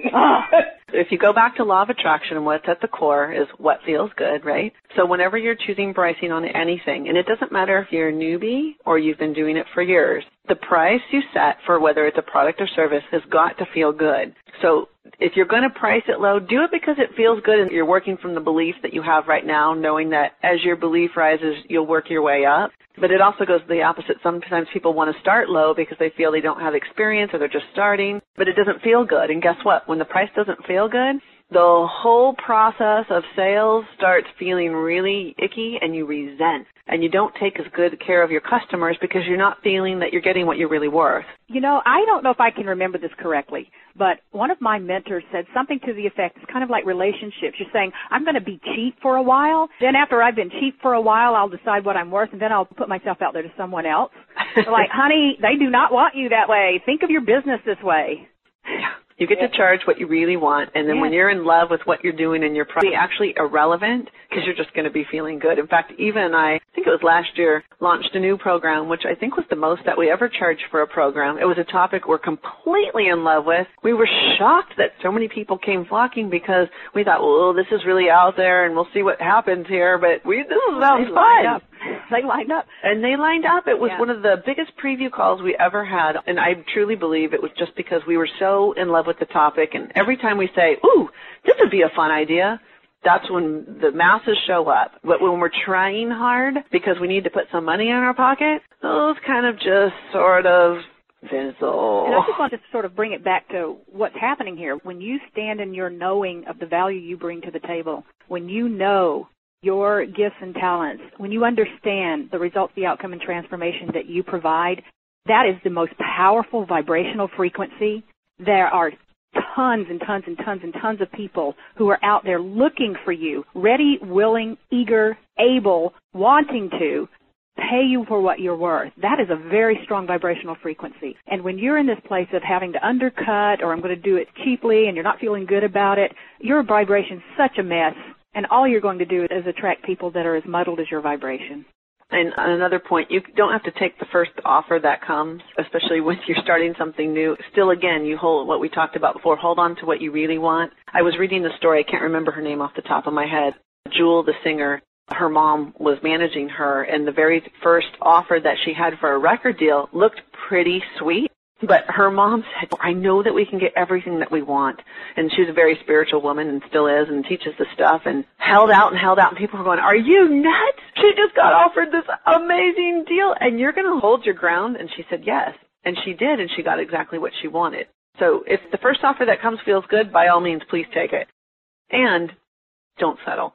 If you go back to law of attraction, what's at the core is what feels good, right? So whenever you're choosing pricing on anything, and it doesn't matter if you're a newbie or you've been doing it for years, the price you set for whether it's a product or service has got to feel good. So if you're going to price it low, do it because it feels good and you're working from the belief that you have right now, knowing that as your belief rises, you'll work your way up. But it also goes the opposite. Sometimes people want to start low because they feel they don't have experience or they're just starting, but it doesn't feel good. And guess what? When the price doesn't feel good, the whole process of sales starts feeling really icky and you resent. And you don't take as good care of your customers because you're not feeling that you're getting what you're really worth. You know, I don't know if I can remember this correctly, but one of my mentors said something to the effect, it's kind of like relationships. You're saying, I'm going to be cheap for a while. Then after I've been cheap for a while, I'll decide what I'm worth, and then I'll put myself out there to someone else. Like, honey, they do not want you that way. Think of your business this way. Yeah. You get to charge what you really want, and then when you're in love with what you're doing and you're probably actually irrelevant because you're just going to be feeling good. In fact, even I think it was last year, launched a new program, which I think was the most that we ever charged for a program. It was a topic we're completely in love with. We were shocked that so many people came flocking because we thought, well, this is really out there and we'll see what happens here, but this sounds fun. They lined up. And they lined up. It was one of the biggest preview calls we ever had, and I truly believe it was just because we were so in love with the topic, and every time we say, ooh, this would be a fun idea, that's when the masses show up. But when we're trying hard because we need to put some money in our pocket, those kind of just sort of fizzle. And I just want to sort of bring it back to what's happening here. When you stand in your knowing of the value you bring to the table, when you know your gifts and talents, when you understand the results, the outcome, and transformation that you provide, that is the most powerful vibrational frequency. There are tons and tons and tons and tons of people who are out there looking for you, ready, willing, eager, able, wanting to pay you for what you're worth. That is a very strong vibrational frequency. And when you're in this place of having to undercut or I'm going to do it cheaply and you're not feeling good about it, your vibration's such a mess. And all you're going to do is attract people that are as muddled as your vibration. And on another point, you don't have to take the first offer that comes, especially when you're starting something new. Still, again, you hold what we talked about before. Hold on to what you really want. I was reading the story. I can't remember her name off the top of my head. Jewel, the singer, her mom was managing her, and the very first offer that she had for a record deal looked pretty sweet. But her mom said, I know that we can get everything that we want. And she was a very spiritual woman and still is and teaches the stuff and held out. And people were going, are you nuts? She just got offered this amazing deal and you're going to hold your ground? And she said, yes. And she did, and she got exactly what she wanted. So if the first offer that comes feels good, by all means, please take it. And don't settle.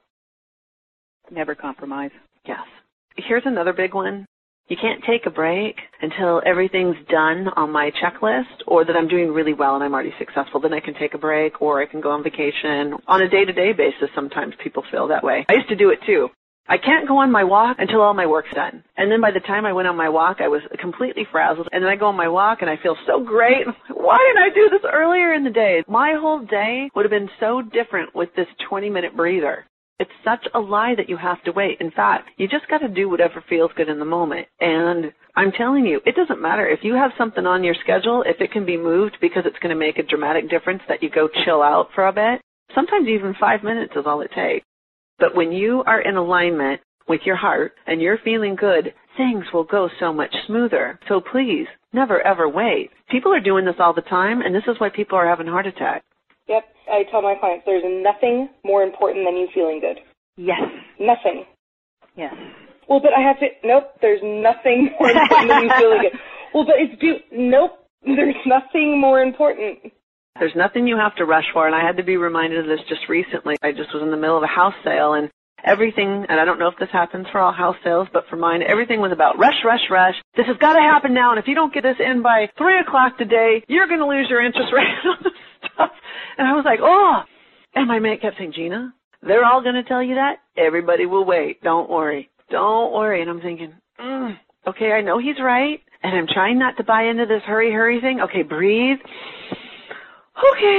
Never compromise. Yes. Here's another big one. You can't take a break until everything's done on my checklist or that I'm doing really well and I'm already successful. Then I can take a break or I can go on vacation. On a day-to-day basis, sometimes people feel that way. I used to do it too. I can't go on my walk until all my work's done. And then by the time I went on my walk, I was completely frazzled. And then I go on my walk and I feel so great. Why didn't I do this earlier in the day? My whole day would have been so different with this 20-minute breather. It's such a lie that you have to wait. In fact, you just got to do whatever feels good in the moment. And I'm telling you, it doesn't matter. If you have something on your schedule, if it can be moved because it's going to make a dramatic difference that you go chill out for a bit, sometimes even 5 minutes is all it takes. But when you are in alignment with your heart and you're feeling good, things will go so much smoother. So please, never, ever wait. People are doing this all the time, and this is why people are having heart attacks. Yep. I tell my clients there's nothing more important than you feeling good. Yes. Nothing. Yes. Well, but I have to, nope, there's nothing more important than you feeling good. Well, but nope, there's nothing more important. There's nothing you have to rush for, and I had to be reminded of this just recently. I just was in the middle of a house sale, and everything, and I don't know if this happens for all house sales, but for mine, everything was about rush, rush, rush. This has got to happen now, and if you don't get this in by 3 o'clock today, you're going to lose your interest rate on this stuff. And I was like, oh. And my mate kept saying, Gina, they're all going to tell you that. Everybody will wait. Don't worry. Don't worry. And I'm thinking, okay, I know he's right, and I'm trying not to buy into this hurry, hurry thing. Okay, breathe. Okay,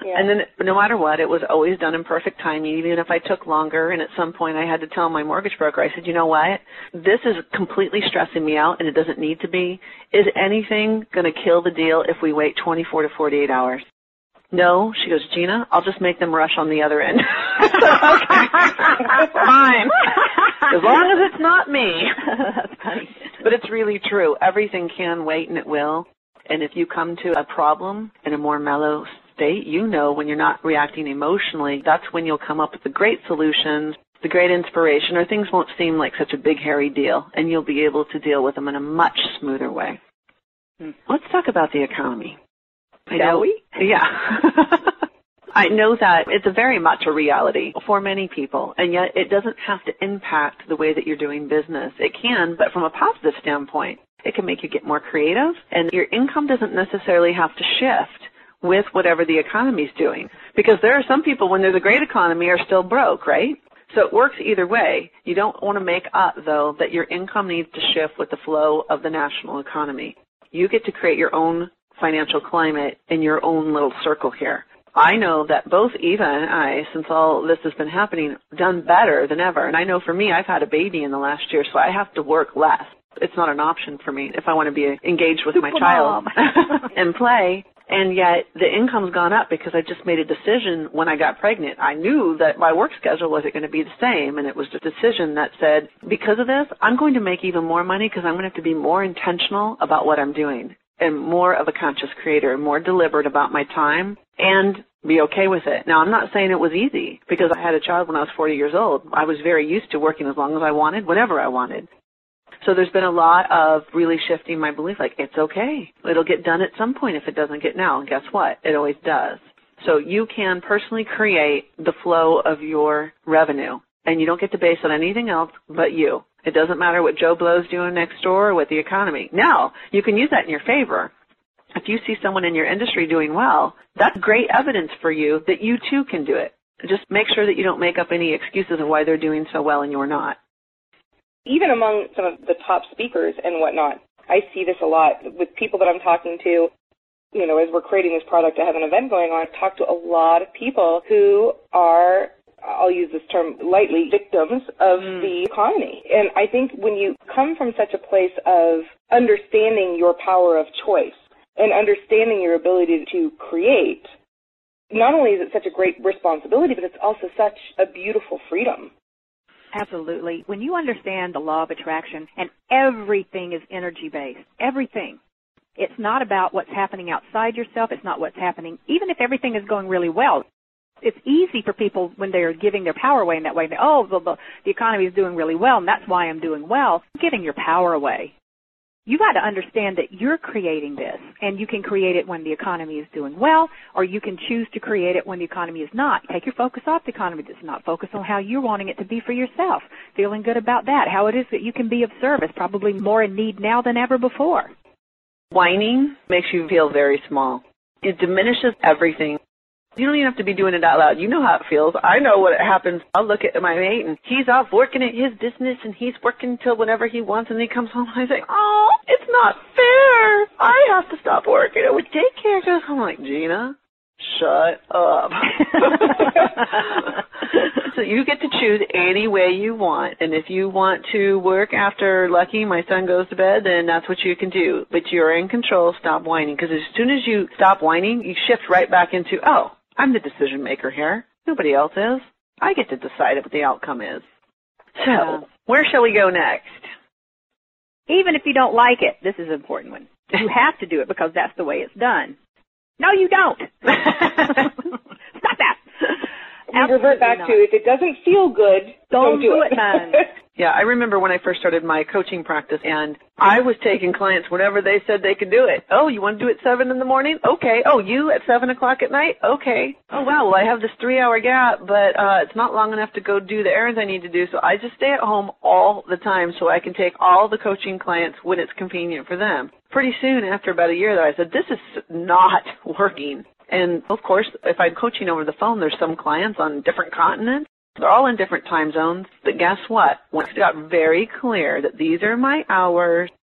Yeah. And then no matter what, it was always done in perfect timing, even if I took longer. And at some point I had to tell my mortgage broker, I said, you know what? This is completely stressing me out and it doesn't need to be. Is anything going to kill the deal if we wait 24 to 48 hours? No. She goes, Gina, I'll just make them rush on the other end. Okay. Fine. As long as it's not me. That's funny. But it's really true. Everything can wait and it will. And if you come to a problem in a more mellow state, you know when you're not reacting emotionally, that's when you'll come up with the great solutions, the great inspiration, or things won't seem like such a big, hairy deal, and you'll be able to deal with them in a much smoother way. Let's talk about the economy. Shall we? Yeah. I know that it's very much a reality for many people, and yet it doesn't have to impact the way that you're doing business. It can, but from a positive standpoint. It can make you get more creative, and your income doesn't necessarily have to shift with whatever the economy's doing. Because there are some people, when they're the great economy, are still broke, right? So it works either way. You don't want to make up, though, that your income needs to shift with the flow of the national economy. You get to create your own financial climate in your own little circle here. I know that both Eva and I, since all this has been happening, done better than ever. And I know for me, I've had a baby in the last year, so I have to work less. It's not an option for me if I want to be engaged with my child and play. And yet the income's gone up because I just made a decision when I got pregnant. I knew that my work schedule wasn't going to be the same, and it was a decision that said, because of this, I'm going to make even more money because I'm going to have to be more intentional about what I'm doing and more of a conscious creator, more deliberate about my time, and be okay with it. Now, I'm not saying it was easy because I had a child when I was 40 years old. I was very used to working as long as I wanted, whenever I wanted. So there's been a lot of really shifting my belief, like, it's okay. It'll get done at some point if it doesn't get now. And guess what? It always does. So you can personally create the flow of your revenue, and you don't get to base on anything else but you. It doesn't matter what Joe Blow's doing next door or with the economy. Now, you can use that in your favor. If you see someone in your industry doing well, that's great evidence for you that you too can do it. Just make sure that you don't make up any excuses of why they're doing so well and you're not. Even among some of the top speakers and whatnot, I see this a lot with people that I'm talking to. You know, as we're creating this product, I have an event going on. I've talked to a lot of people who are, I'll use this term lightly, victims of the economy. And I think when you come from such a place of understanding your power of choice and understanding your ability to create, not only is it such a great responsibility, but it's also such a beautiful freedom. Absolutely. When you understand the law of attraction, and everything is energy-based, everything. It's not about what's happening outside yourself. It's not what's happening, even if everything is going really well. It's easy for people when they're giving their power away in that way. They, the economy is doing really well, and that's why I'm doing well. You're giving your power away. You got to understand that you're creating this, and you can create it when the economy is doing well, or you can choose to create it when the economy is not. Take your focus off the economy that's not. Focus on how you're wanting it to be for yourself, feeling good about that, how it is that you can be of service, probably more in need now than ever before. Whining makes you feel very small. It diminishes everything. You don't even have to be doing it out loud. You know how it feels. I know what happens. I'll look at my mate, and he's off working at his business, and he's working till whenever he wants, and he comes home, and I say, oh, it's not fair. I have to stop working. It would daycare goes. I'm like, Gina, shut up. So you get to choose any way you want, and if you want to work after Lucky, my son, goes to bed, then that's what you can do. But you're in control. Stop whining, because as soon as you stop whining, you shift right back into, oh, I'm the decision maker here. Nobody else is. I get to decide what the outcome is. So, where shall we go next? Even if you don't like it, this is an important one. You have to do it because that's the way it's done. No, you don't. Stop that. We revert back to, if it doesn't feel good, don't do it. Yeah, I remember when I first started my coaching practice, and I was taking clients whenever they said they could do it. Oh, you want to do it 7 in the morning? Okay. Oh, you at 7 o'clock at night? Okay. Oh, wow, well, I have this 3-hour gap, but it's not long enough to go do the errands I need to do, so I just stay at home all the time so I can take all the coaching clients when it's convenient for them. Pretty soon, after about a year, though, I said, this is not working. And, of course, if I'm coaching over the phone, there's some clients on different continents. They're all in different time zones. But guess what? Once it got very clear that these are my hours,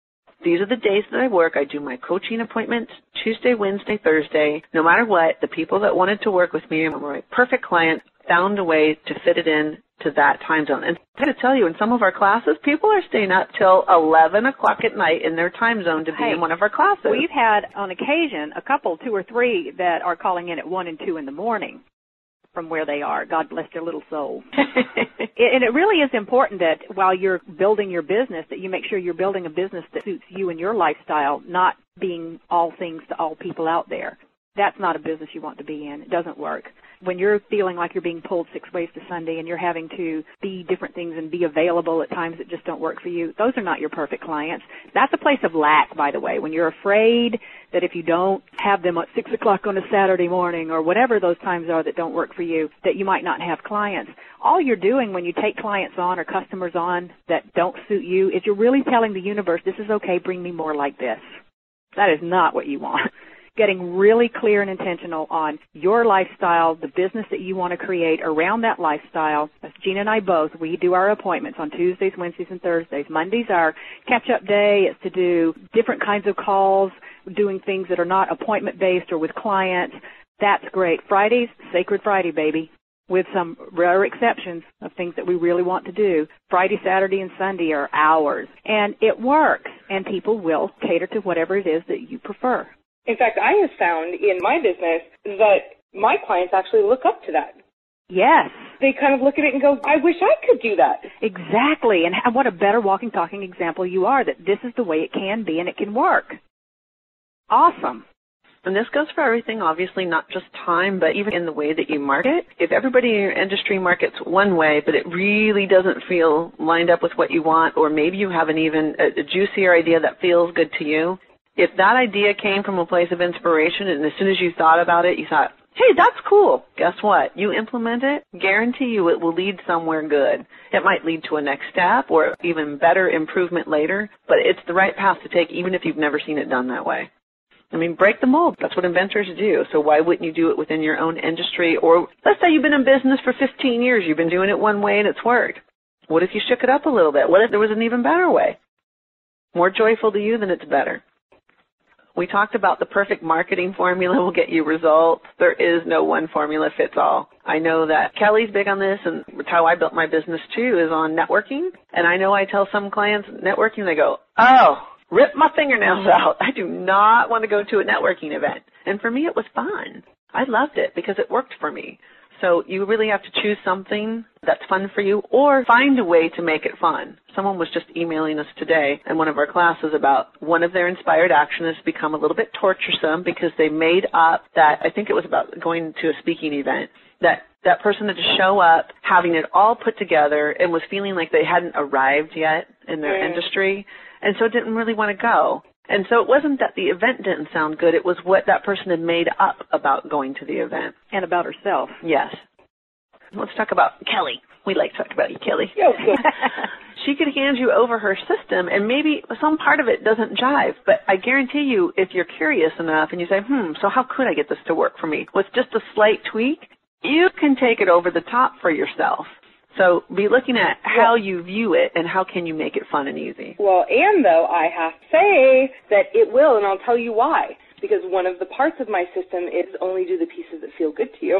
these are the days that I work. I do my coaching appointments Tuesday, Wednesday, Thursday. No matter what, the people that wanted to work with me, my perfect client, found a way to fit it in to that time zone. And I got to tell you, in some of our classes, people are staying up till 11 o'clock at night in their time zone to be in one of our classes. We've had, on occasion, a couple, 2 or 3, that are calling in at 1 and 2 in the morning from where they are. God bless their little souls. And it really is important that while you're building your business, that you make sure you're building a business that suits you and your lifestyle, not being all things to all people out there. That's not a business you want to be in. It doesn't work. When you're feeling like you're being pulled 6 ways to Sunday and you're having to be different things and be available at times that just don't work for you, those are not your perfect clients. That's a place of lack, by the way. When you're afraid that if you don't have them at 6 o'clock on a Saturday morning or whatever those times are that don't work for you, that you might not have clients. All you're doing when you take clients on or customers on that don't suit you is you're really telling the universe, this is okay, bring me more like this. That is not what you want. Getting really clear and intentional on your lifestyle, the business that you want to create around that lifestyle. As Gina and I both, we do our appointments on Tuesdays, Wednesdays, and Thursdays. Monday's our catch-up day. It's to do different kinds of calls, doing things that are not appointment-based or with clients. That's great. Friday's Sacred Friday, baby, with some rare exceptions of things that we really want to do. Friday, Saturday, and Sunday are ours. And it works, and people will cater to whatever it is that you prefer. In fact, I have found in my business that my clients actually look up to that. Yes. They kind of look at it and go, I wish I could do that. Exactly. And what a better walking, talking example you are, that this is the way it can be and it can work. Awesome. And this goes for everything, obviously, not just time, but even in the way that you market. If everybody in your industry markets one way, but it really doesn't feel lined up with what you want, or maybe you have a juicier idea that feels good to you, if that idea came from a place of inspiration and as soon as you thought about it, you thought, hey, that's cool. Guess what? You implement it, guarantee you it will lead somewhere good. It might lead to a next step or even better improvement later, but it's the right path to take even if you've never seen it done that way. I mean, break the mold. That's what inventors do. So why wouldn't you do it within your own industry? Or let's say you've been in business for 15 years. You've been doing it one way and it's worked. What if you shook it up a little bit? What if there was an even better way? More joyful to you than it's better. We talked about the perfect marketing formula will get you results. There is no one formula fits all. I know that Kelly's big on this, and it's how I built my business too, is on networking. And I know I tell some clients networking, they go, oh, rip my fingernails out. I do not want to go to a networking event. And for me, it was fun. I loved it because it worked for me. So you really have to choose something that's fun for you or find a way to make it fun. Someone was just emailing us today in one of our classes about one of their inspired actions has become a little bit torturesome because they made up that, I think it was about going to a speaking event, that person had to show up having it all put together and was feeling like they hadn't arrived yet in their industry and so didn't really want to go. And so it wasn't that the event didn't sound good. It was what that person had made up about going to the event. And about herself. Yes. Let's talk about Kelly. We like to talk about you, Kelly. Yeah, She could hand you over her system, and maybe some part of it doesn't jive. But I guarantee you, if you're curious enough and you say, so how could I get this to work for me? With just a slight tweak, you can take it over the top for yourself. So be looking at how you view it and how can you make it fun and easy. Well, and though I have to say that it will, and I'll tell you why. Because one of the parts of my system is only do the pieces that feel good to you.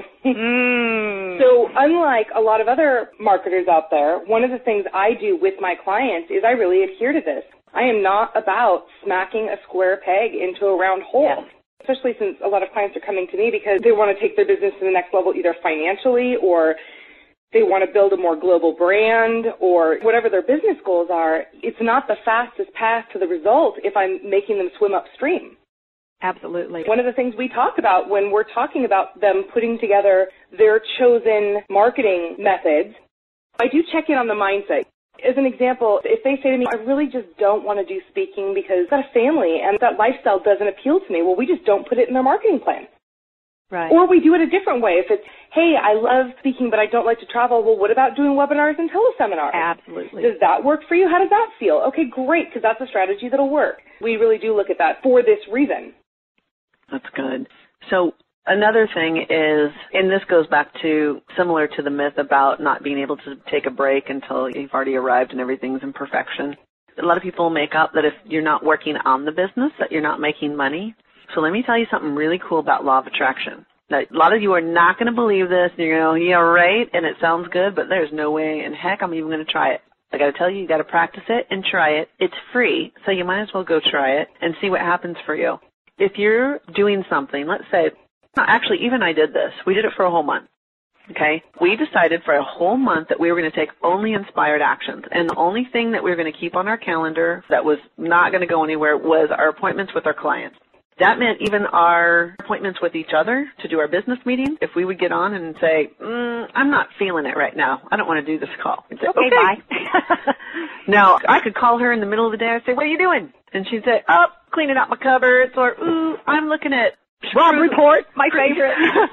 So unlike a lot of other marketers out there, one of the things I do with my clients is I really adhere to this. I am not about smacking a square peg into a round hole. Yes. Especially since a lot of clients are coming to me because they want to take their business to the next level either financially or they want to build a more global brand or whatever their business goals are. It's not the fastest path to the result if I'm making them swim upstream. Absolutely. One of the things we talk about when we're talking about them putting together their chosen marketing methods, I do check in on the mindset. As an example, if they say to me, I really just don't want to do speaking because I've got a family and that lifestyle doesn't appeal to me, well, we just don't put it in their marketing plan. Right. Or we do it a different way. If it's, hey, I love speaking, but I don't like to travel, well, what about doing webinars and teleseminars? Absolutely. Does that work for you? How does that feel? Okay, great, because that's a strategy that'll work. We really do look at that for this reason. That's good. So another thing is, and this goes back to similar to the myth about not being able to take a break until you've already arrived and everything's in perfection. A lot of people make up that if you're not working on the business, that you're not making money. So let me tell you something really cool about law of attraction. Now, a lot of you are not going to believe this, and you're going to go, yeah, right, and it sounds good, but there's no way in heck I'm even going to try it. I got to tell you got to practice it and try it. It's free, so you might as well go try it and see what happens for you. If you're doing something, let's say, actually, even I did this. We did it for a whole month. Okay, we decided for a whole month that we were going to take only inspired actions, and the only thing that we were going to keep on our calendar that was not going to go anywhere was our appointments with our clients. That meant even our appointments with each other to do our business meeting. If we would get on and say, I'm not feeling it right now, I don't want to do this call. Say, okay, bye. Now, I could call her in the middle of the day. I'd say, what are you doing? And she'd say, cleaning out my cupboards, or, I'm looking at Rob Report, my favorite.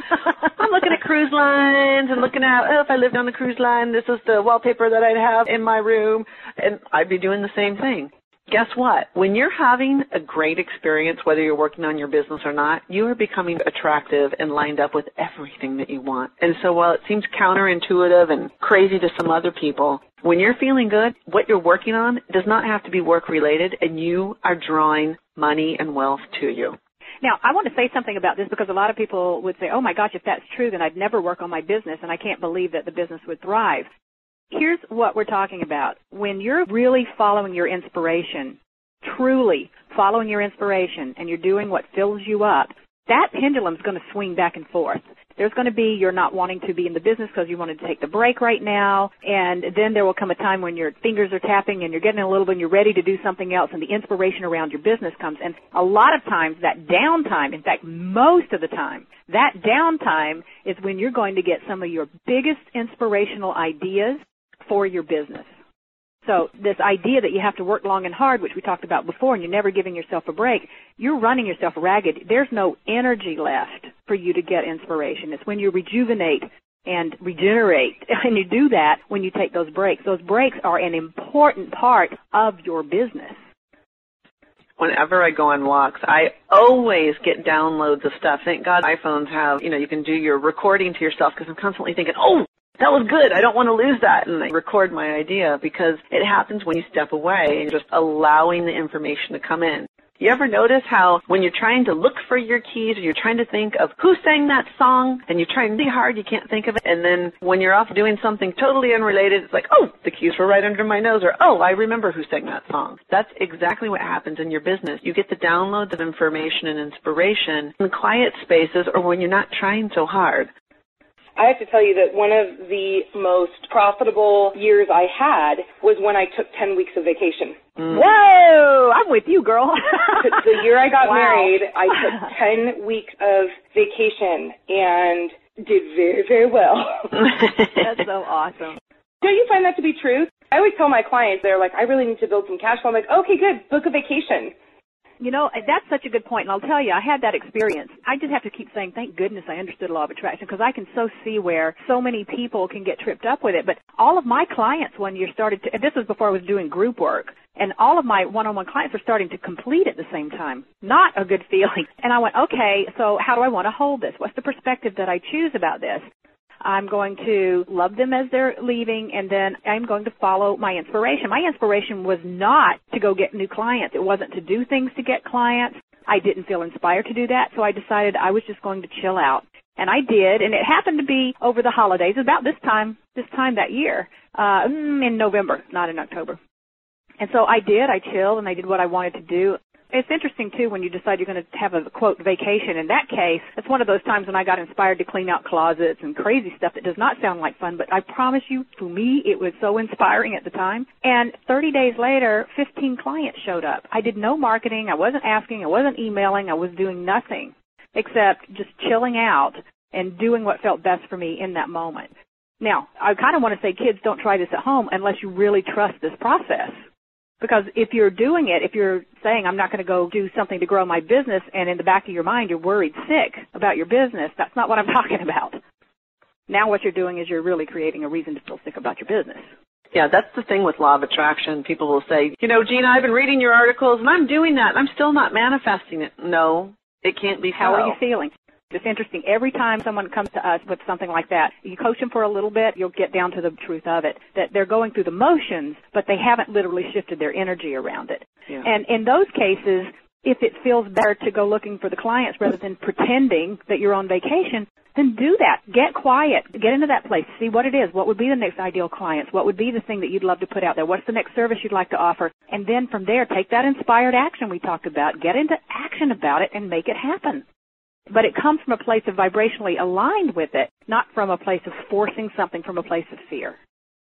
I'm looking at cruise lines and looking at, if I lived on the cruise line, this is the wallpaper that I'd have in my room, and I'd be doing the same thing. Guess what? When you're having a great experience, whether you're working on your business or not, you are becoming attractive and lined up with everything that you want. And so while it seems counterintuitive and crazy to some other people, when you're feeling good, what you're working on does not have to be work-related, and you are drawing money and wealth to you. Now, I want to say something about this because a lot of people would say, oh, my gosh, if that's true, then I'd never work on my business, and I can't believe that the business would thrive. Here's what we're talking about. When you're really following your inspiration, truly following your inspiration, and you're doing what fills you up, that pendulum's going to swing back and forth. There's going to be you're not wanting to be in the business because you wanted to take the break right now, and then there will come a time when your fingers are tapping and you're getting a little bit and you're ready to do something else, and the inspiration around your business comes. And a lot of times that downtime, in fact, most of the time, that downtime is when you're going to get some of your biggest inspirational ideas for your business. So this idea that you have to work long and hard, which we talked about before, and you're never giving yourself a break, you're running yourself ragged. There's no energy left for you to get inspiration. It's when you rejuvenate and regenerate, and you do that when you take those breaks. Those breaks are an important part of your business. Whenever I go on walks, I always get downloads of stuff. Thank God iPhones have, you can do your recording to yourself, because I'm constantly thinking, that was good. I don't want to lose that. And I record my idea, because it happens when you step away and just allowing the information to come in. You ever notice how when you're trying to look for your keys, or you're trying to think of who sang that song, and you're trying really hard, you can't think of it, and then when you're off doing something totally unrelated, it's like, the keys were right under my nose, or, I remember who sang that song. That's exactly what happens in your business. You get the downloads of information and inspiration in quiet spaces, or when you're not trying so hard. I have to tell you that one of the most profitable years I had was when I took 10 weeks of vacation. Whoa! I'm with you, girl. The year I got married, I took 10 weeks of vacation and did very, very well. That's so awesome. Don't you find that to be true? I always tell my clients, they're like, I really need to build some cash flow. I'm like, okay, good, book a vacation. That's such a good point, and I'll tell you, I had that experience. I just have to keep saying, thank goodness I understood law of attraction, because I can so see where so many people can get tripped up with it. But all of my clients one year started to, and this was before I was doing group work, and all of my one-on-one clients were starting to complete at the same time. Not a good feeling. And I went, okay, so how do I want to hold this? What's the perspective that I choose about this? I'm going to love them as they're leaving, and then I'm going to follow my inspiration. My inspiration was not to go get new clients. It wasn't to do things to get clients. I didn't feel inspired to do that, so I decided I was just going to chill out. And I did, and it happened to be over the holidays, about this time that year, in November, not in October. And so I chilled, and I did what I wanted to do. It's interesting, too, when you decide you're going to have a, quote, vacation. In that case, it's one of those times when I got inspired to clean out closets and crazy stuff that does not sound like fun, but I promise you, for me, it was so inspiring at the time. And 30 days later, 15 clients showed up. I did no marketing. I wasn't asking. I wasn't emailing. I was doing nothing except just chilling out and doing what felt best for me in that moment. Now, I kind of want to say, kids, don't try this at home unless you really trust this process. Because if you're doing it, if you're saying, I'm not going to go do something to grow my business, and in the back of your mind you're worried sick about your business, that's not what I'm talking about. Now what you're doing is you're really creating a reason to feel sick about your business. Yeah, that's the thing with law of attraction. People will say, Gina, I've been reading your articles, and I'm doing that, and I'm still not manifesting it. No, it can't be so. How are you feeling? It's interesting. Every time someone comes to us with something like that, you coach them for a little bit, you'll get down to the truth of it, that they're going through the motions, but they haven't literally shifted their energy around it. Yeah. And in those cases, if it feels better to go looking for the clients rather than pretending that you're on vacation, then do that. Get quiet. Get into that place. See what it is. What would be the next ideal clients? What would be the thing that you'd love to put out there? What's the next service you'd like to offer? And then from there, take that inspired action we talked about, get into action about it, and make it happen. But it comes from a place of vibrationally aligned with it, not from a place of forcing something from a place of fear.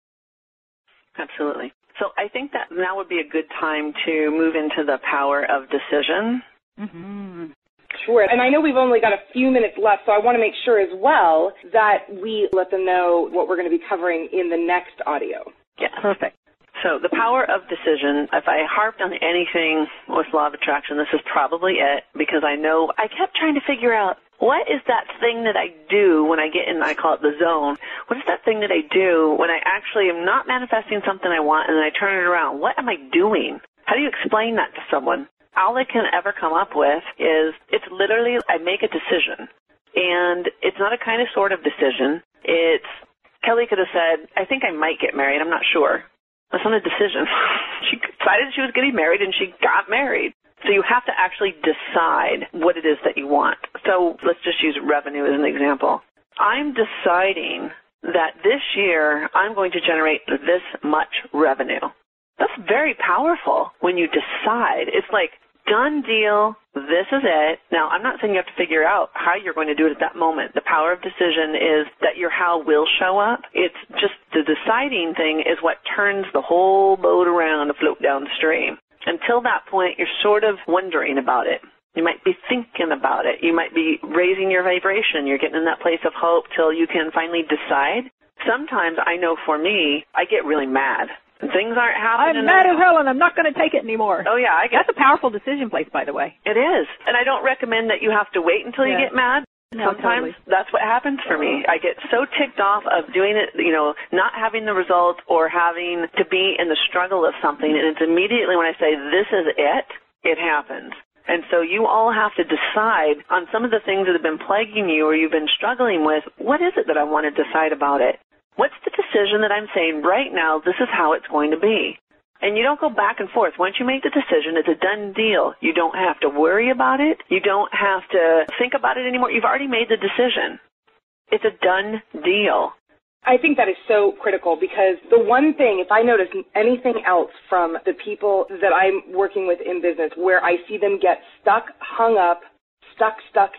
Absolutely. So I think that now would be a good time to move into the power of decision. Mm-hmm. Sure. And I know we've only got a few minutes left, so I want to make sure as well that we let them know what we're going to be covering in the next audio. Yes. Perfect. So the power of decision, if I harped on anything with law of attraction, this is probably it, because I know I kept trying to figure out what is that thing that I do when I get in, I call it the zone. What is that thing that I do when I actually am not manifesting something I want and then I turn it around? What am I doing? How do you explain that to someone? All I can ever come up with is it's literally I make a decision. And it's not a kind of sort of decision. It's, Kelly could have said, I think I might get married. I'm not sure. That's not a decision. She decided she was getting married and she got married. So you have to actually decide what it is that you want. So let's just use revenue as an example. I'm deciding that this year I'm going to generate this much revenue. That's very powerful when you decide. It's like, done deal, this is it. Now, I'm not saying you have to figure out how you're going to do it at that moment. The power of decision is that your how will show up. It's just the deciding thing is what turns the whole boat around to float downstream. Until that point, you're sort of wondering about it. You might be thinking about it. You might be raising your vibration. You're getting in that place of hope till you can finally decide. Sometimes, I know for me, I get really mad. Things aren't happening. I'm mad as hell and I'm not going to take it anymore. Oh, yeah. That's a powerful decision place, by the way. It is. And I don't recommend that you have to wait until you get mad. No, sometimes totally. That's what happens for me. I get so ticked off of doing it, not having the result or having to be in the struggle of something. And it's immediately when I say, this is it, it happens. And so you all have to decide on some of the things that have been plaguing you or you've been struggling with, what is it that I want to decide about it? What's the decision that I'm saying right now, this is how it's going to be? And you don't go back and forth. Once you make the decision, it's a done deal. You don't have to worry about it. You don't have to think about it anymore. You've already made the decision. It's a done deal. I think that is so critical because the one thing, if I notice anything else from the people that I'm working with in business where I see them get stuck, hung up, stuck,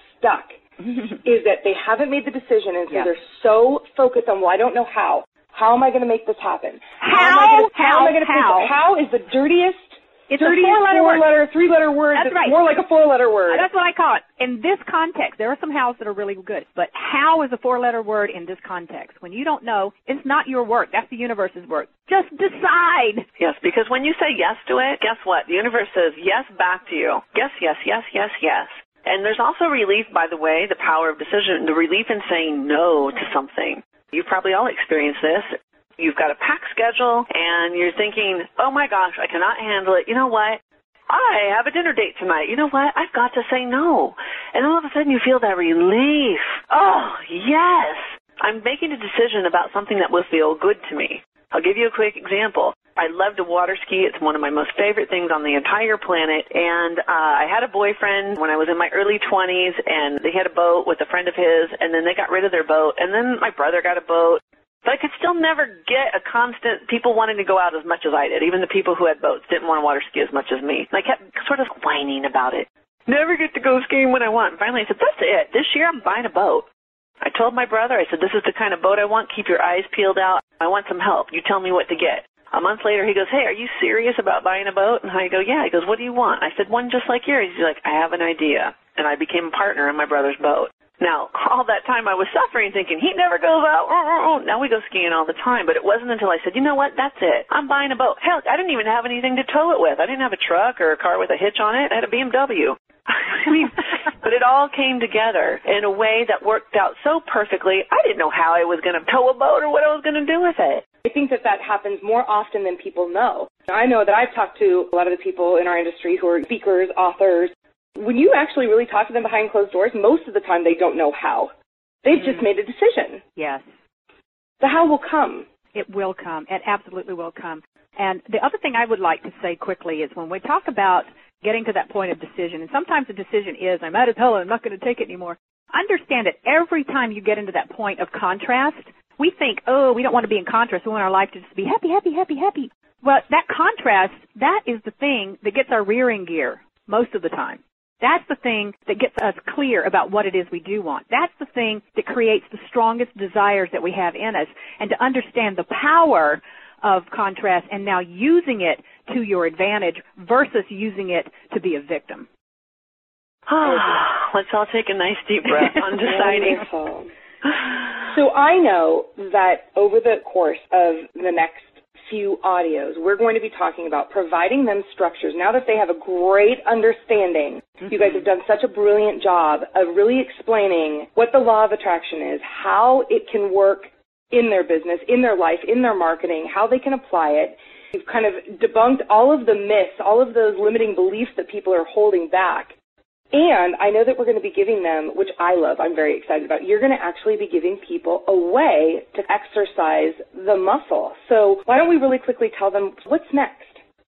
is that they haven't made the decision, and so they're so focused on, well, I don't know how. How am I going to make this happen? How is the dirtiest, it's a three-letter word that's right. more like a four-letter word. That's what I call it. In this context, there are some hows that are really good, but how is a four-letter word in this context? When you don't know, it's not your work. That's the universe's work. Just decide. Yes, because when you say yes to it, guess what? The universe says yes back to you. Yes, yes, yes, yes, yes. And there's also relief, by the way, the power of decision, the relief in saying no to something. You've probably all experienced this. You've got a packed schedule, and you're thinking, oh, my gosh, I cannot handle it. You know what? I have a dinner date tonight. You know what? I've got to say no. And all of a sudden, you feel that relief. Oh, yes. I'm making a decision about something that will feel good to me. I'll give you a quick example. I love to water ski. It's one of my most favorite things on the entire planet. And I had a boyfriend when I was in my early 20s, and they had a boat with a friend of his, and then they got rid of their boat. And then my brother got a boat. But I could still never get a constant people wanting to go out as much as I did. Even the people who had boats didn't want to water ski as much as me. And I kept sort of whining about it. Never get to go skiing when I want. And finally I said, that's it. This year I'm buying a boat. I told my brother, I said, this is the kind of boat I want. Keep your eyes peeled out. I want some help. You tell me what to get. A month later, he goes, hey, are you serious about buying a boat? And I go, yeah. He goes, what do you want? I said, one just like yours. He's like, I have an idea. And I became a partner in my brother's boat. Now, all that time I was suffering, thinking, he never goes out. Now we go skiing all the time. But it wasn't until I said, you know what, that's it. I'm buying a boat. Hell, I didn't even have anything to tow it with. I didn't have a truck or a car with a hitch on it. I had a BMW. I mean, but it all came together in a way that worked out so perfectly. I didn't know how I was going to tow a boat or what I was going to do with it. I think that happens more often than people know. I know that I've talked to a lot of the people in our industry who are speakers, authors, when you actually really talk to them behind closed doors, most of the time they don't know how. They've just made a decision. Yes. The how will come. It will come. It absolutely will come. And the other thing I would like to say quickly is when we talk about getting to that point of decision, and sometimes the decision is, I'm out of hell and I'm not going to take it anymore, understand that every time you get into that point of contrast, we think, oh, we don't want to be in contrast. We want our life to just be happy, happy, happy, happy. Well, that contrast, that is the thing that gets our rear end gear most of the time. That's the thing that gets us clear about what it is we do want. That's the thing that creates the strongest desires that we have in us. And to understand the power of contrast and now using it to your advantage versus using it to be a victim. Let's all take a nice deep breath on deciding. Wonderful. So I know that over the course of the next few audios, we're going to be talking about providing them structures. Now that they have a great understanding, you guys have done such a brilliant job of really explaining what the law of attraction is, how it can work in their business, in their life, in their marketing, how they can apply it. You've kind of debunked all of the myths, all of those limiting beliefs that people are holding back. And I know that we're going to be giving them, which I love, I'm very excited about, you're going to actually be giving people a way to exercise the muscle. So why don't we really quickly tell them what's next?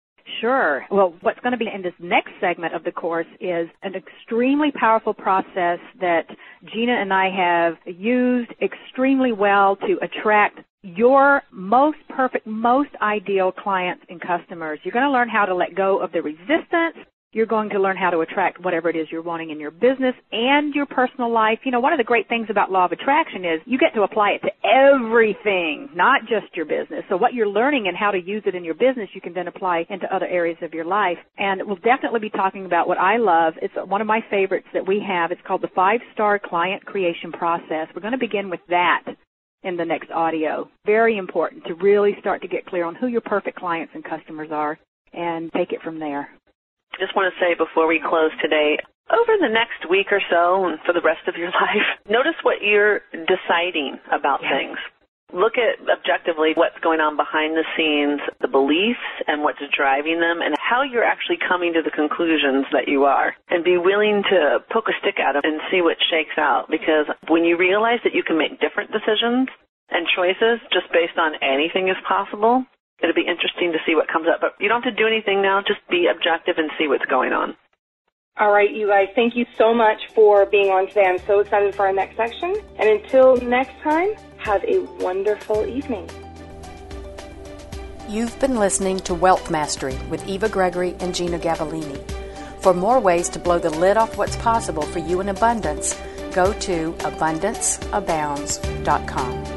Sure. Well, what's going to be in this next segment of the course is an extremely powerful process that Gina and I have used extremely well to attract your most perfect, most ideal clients and customers. You're going to learn how to let go of the resistance. You're going to learn how to attract whatever it is you're wanting in your business and your personal life. You know, one of the great things about law of attraction is you get to apply it to everything, not just your business. So what you're learning and how to use it in your business, you can then apply into other areas of your life. And we'll definitely be talking about what I love. It's one of my favorites that we have. It's called the 5-Star Client Creation Process. We're going to begin with that in the next audio. Very important to really start to get clear on who your perfect clients and customers are and take it from there. Just want to say before we close today, over the next week or so and for the rest of your life, notice what you're deciding about things. Look at objectively what's going on behind the scenes, the beliefs and what's driving them, and how you're actually coming to the conclusions that you are. And be willing to poke a stick at them and see what shakes out. Because when you realize that you can make different decisions and choices just based on anything is possible, it'll be interesting to see what comes up. But you don't have to do anything now. Just be objective and see what's going on. All right, you guys, thank you so much for being on today. I'm so excited for our next section. And until next time, have a wonderful evening. You've been listening to Wealth Mastery with Eva Gregory and Gina Gavellini. For more ways to blow the lid off what's possible for you in abundance, go to abundanceabounds.com.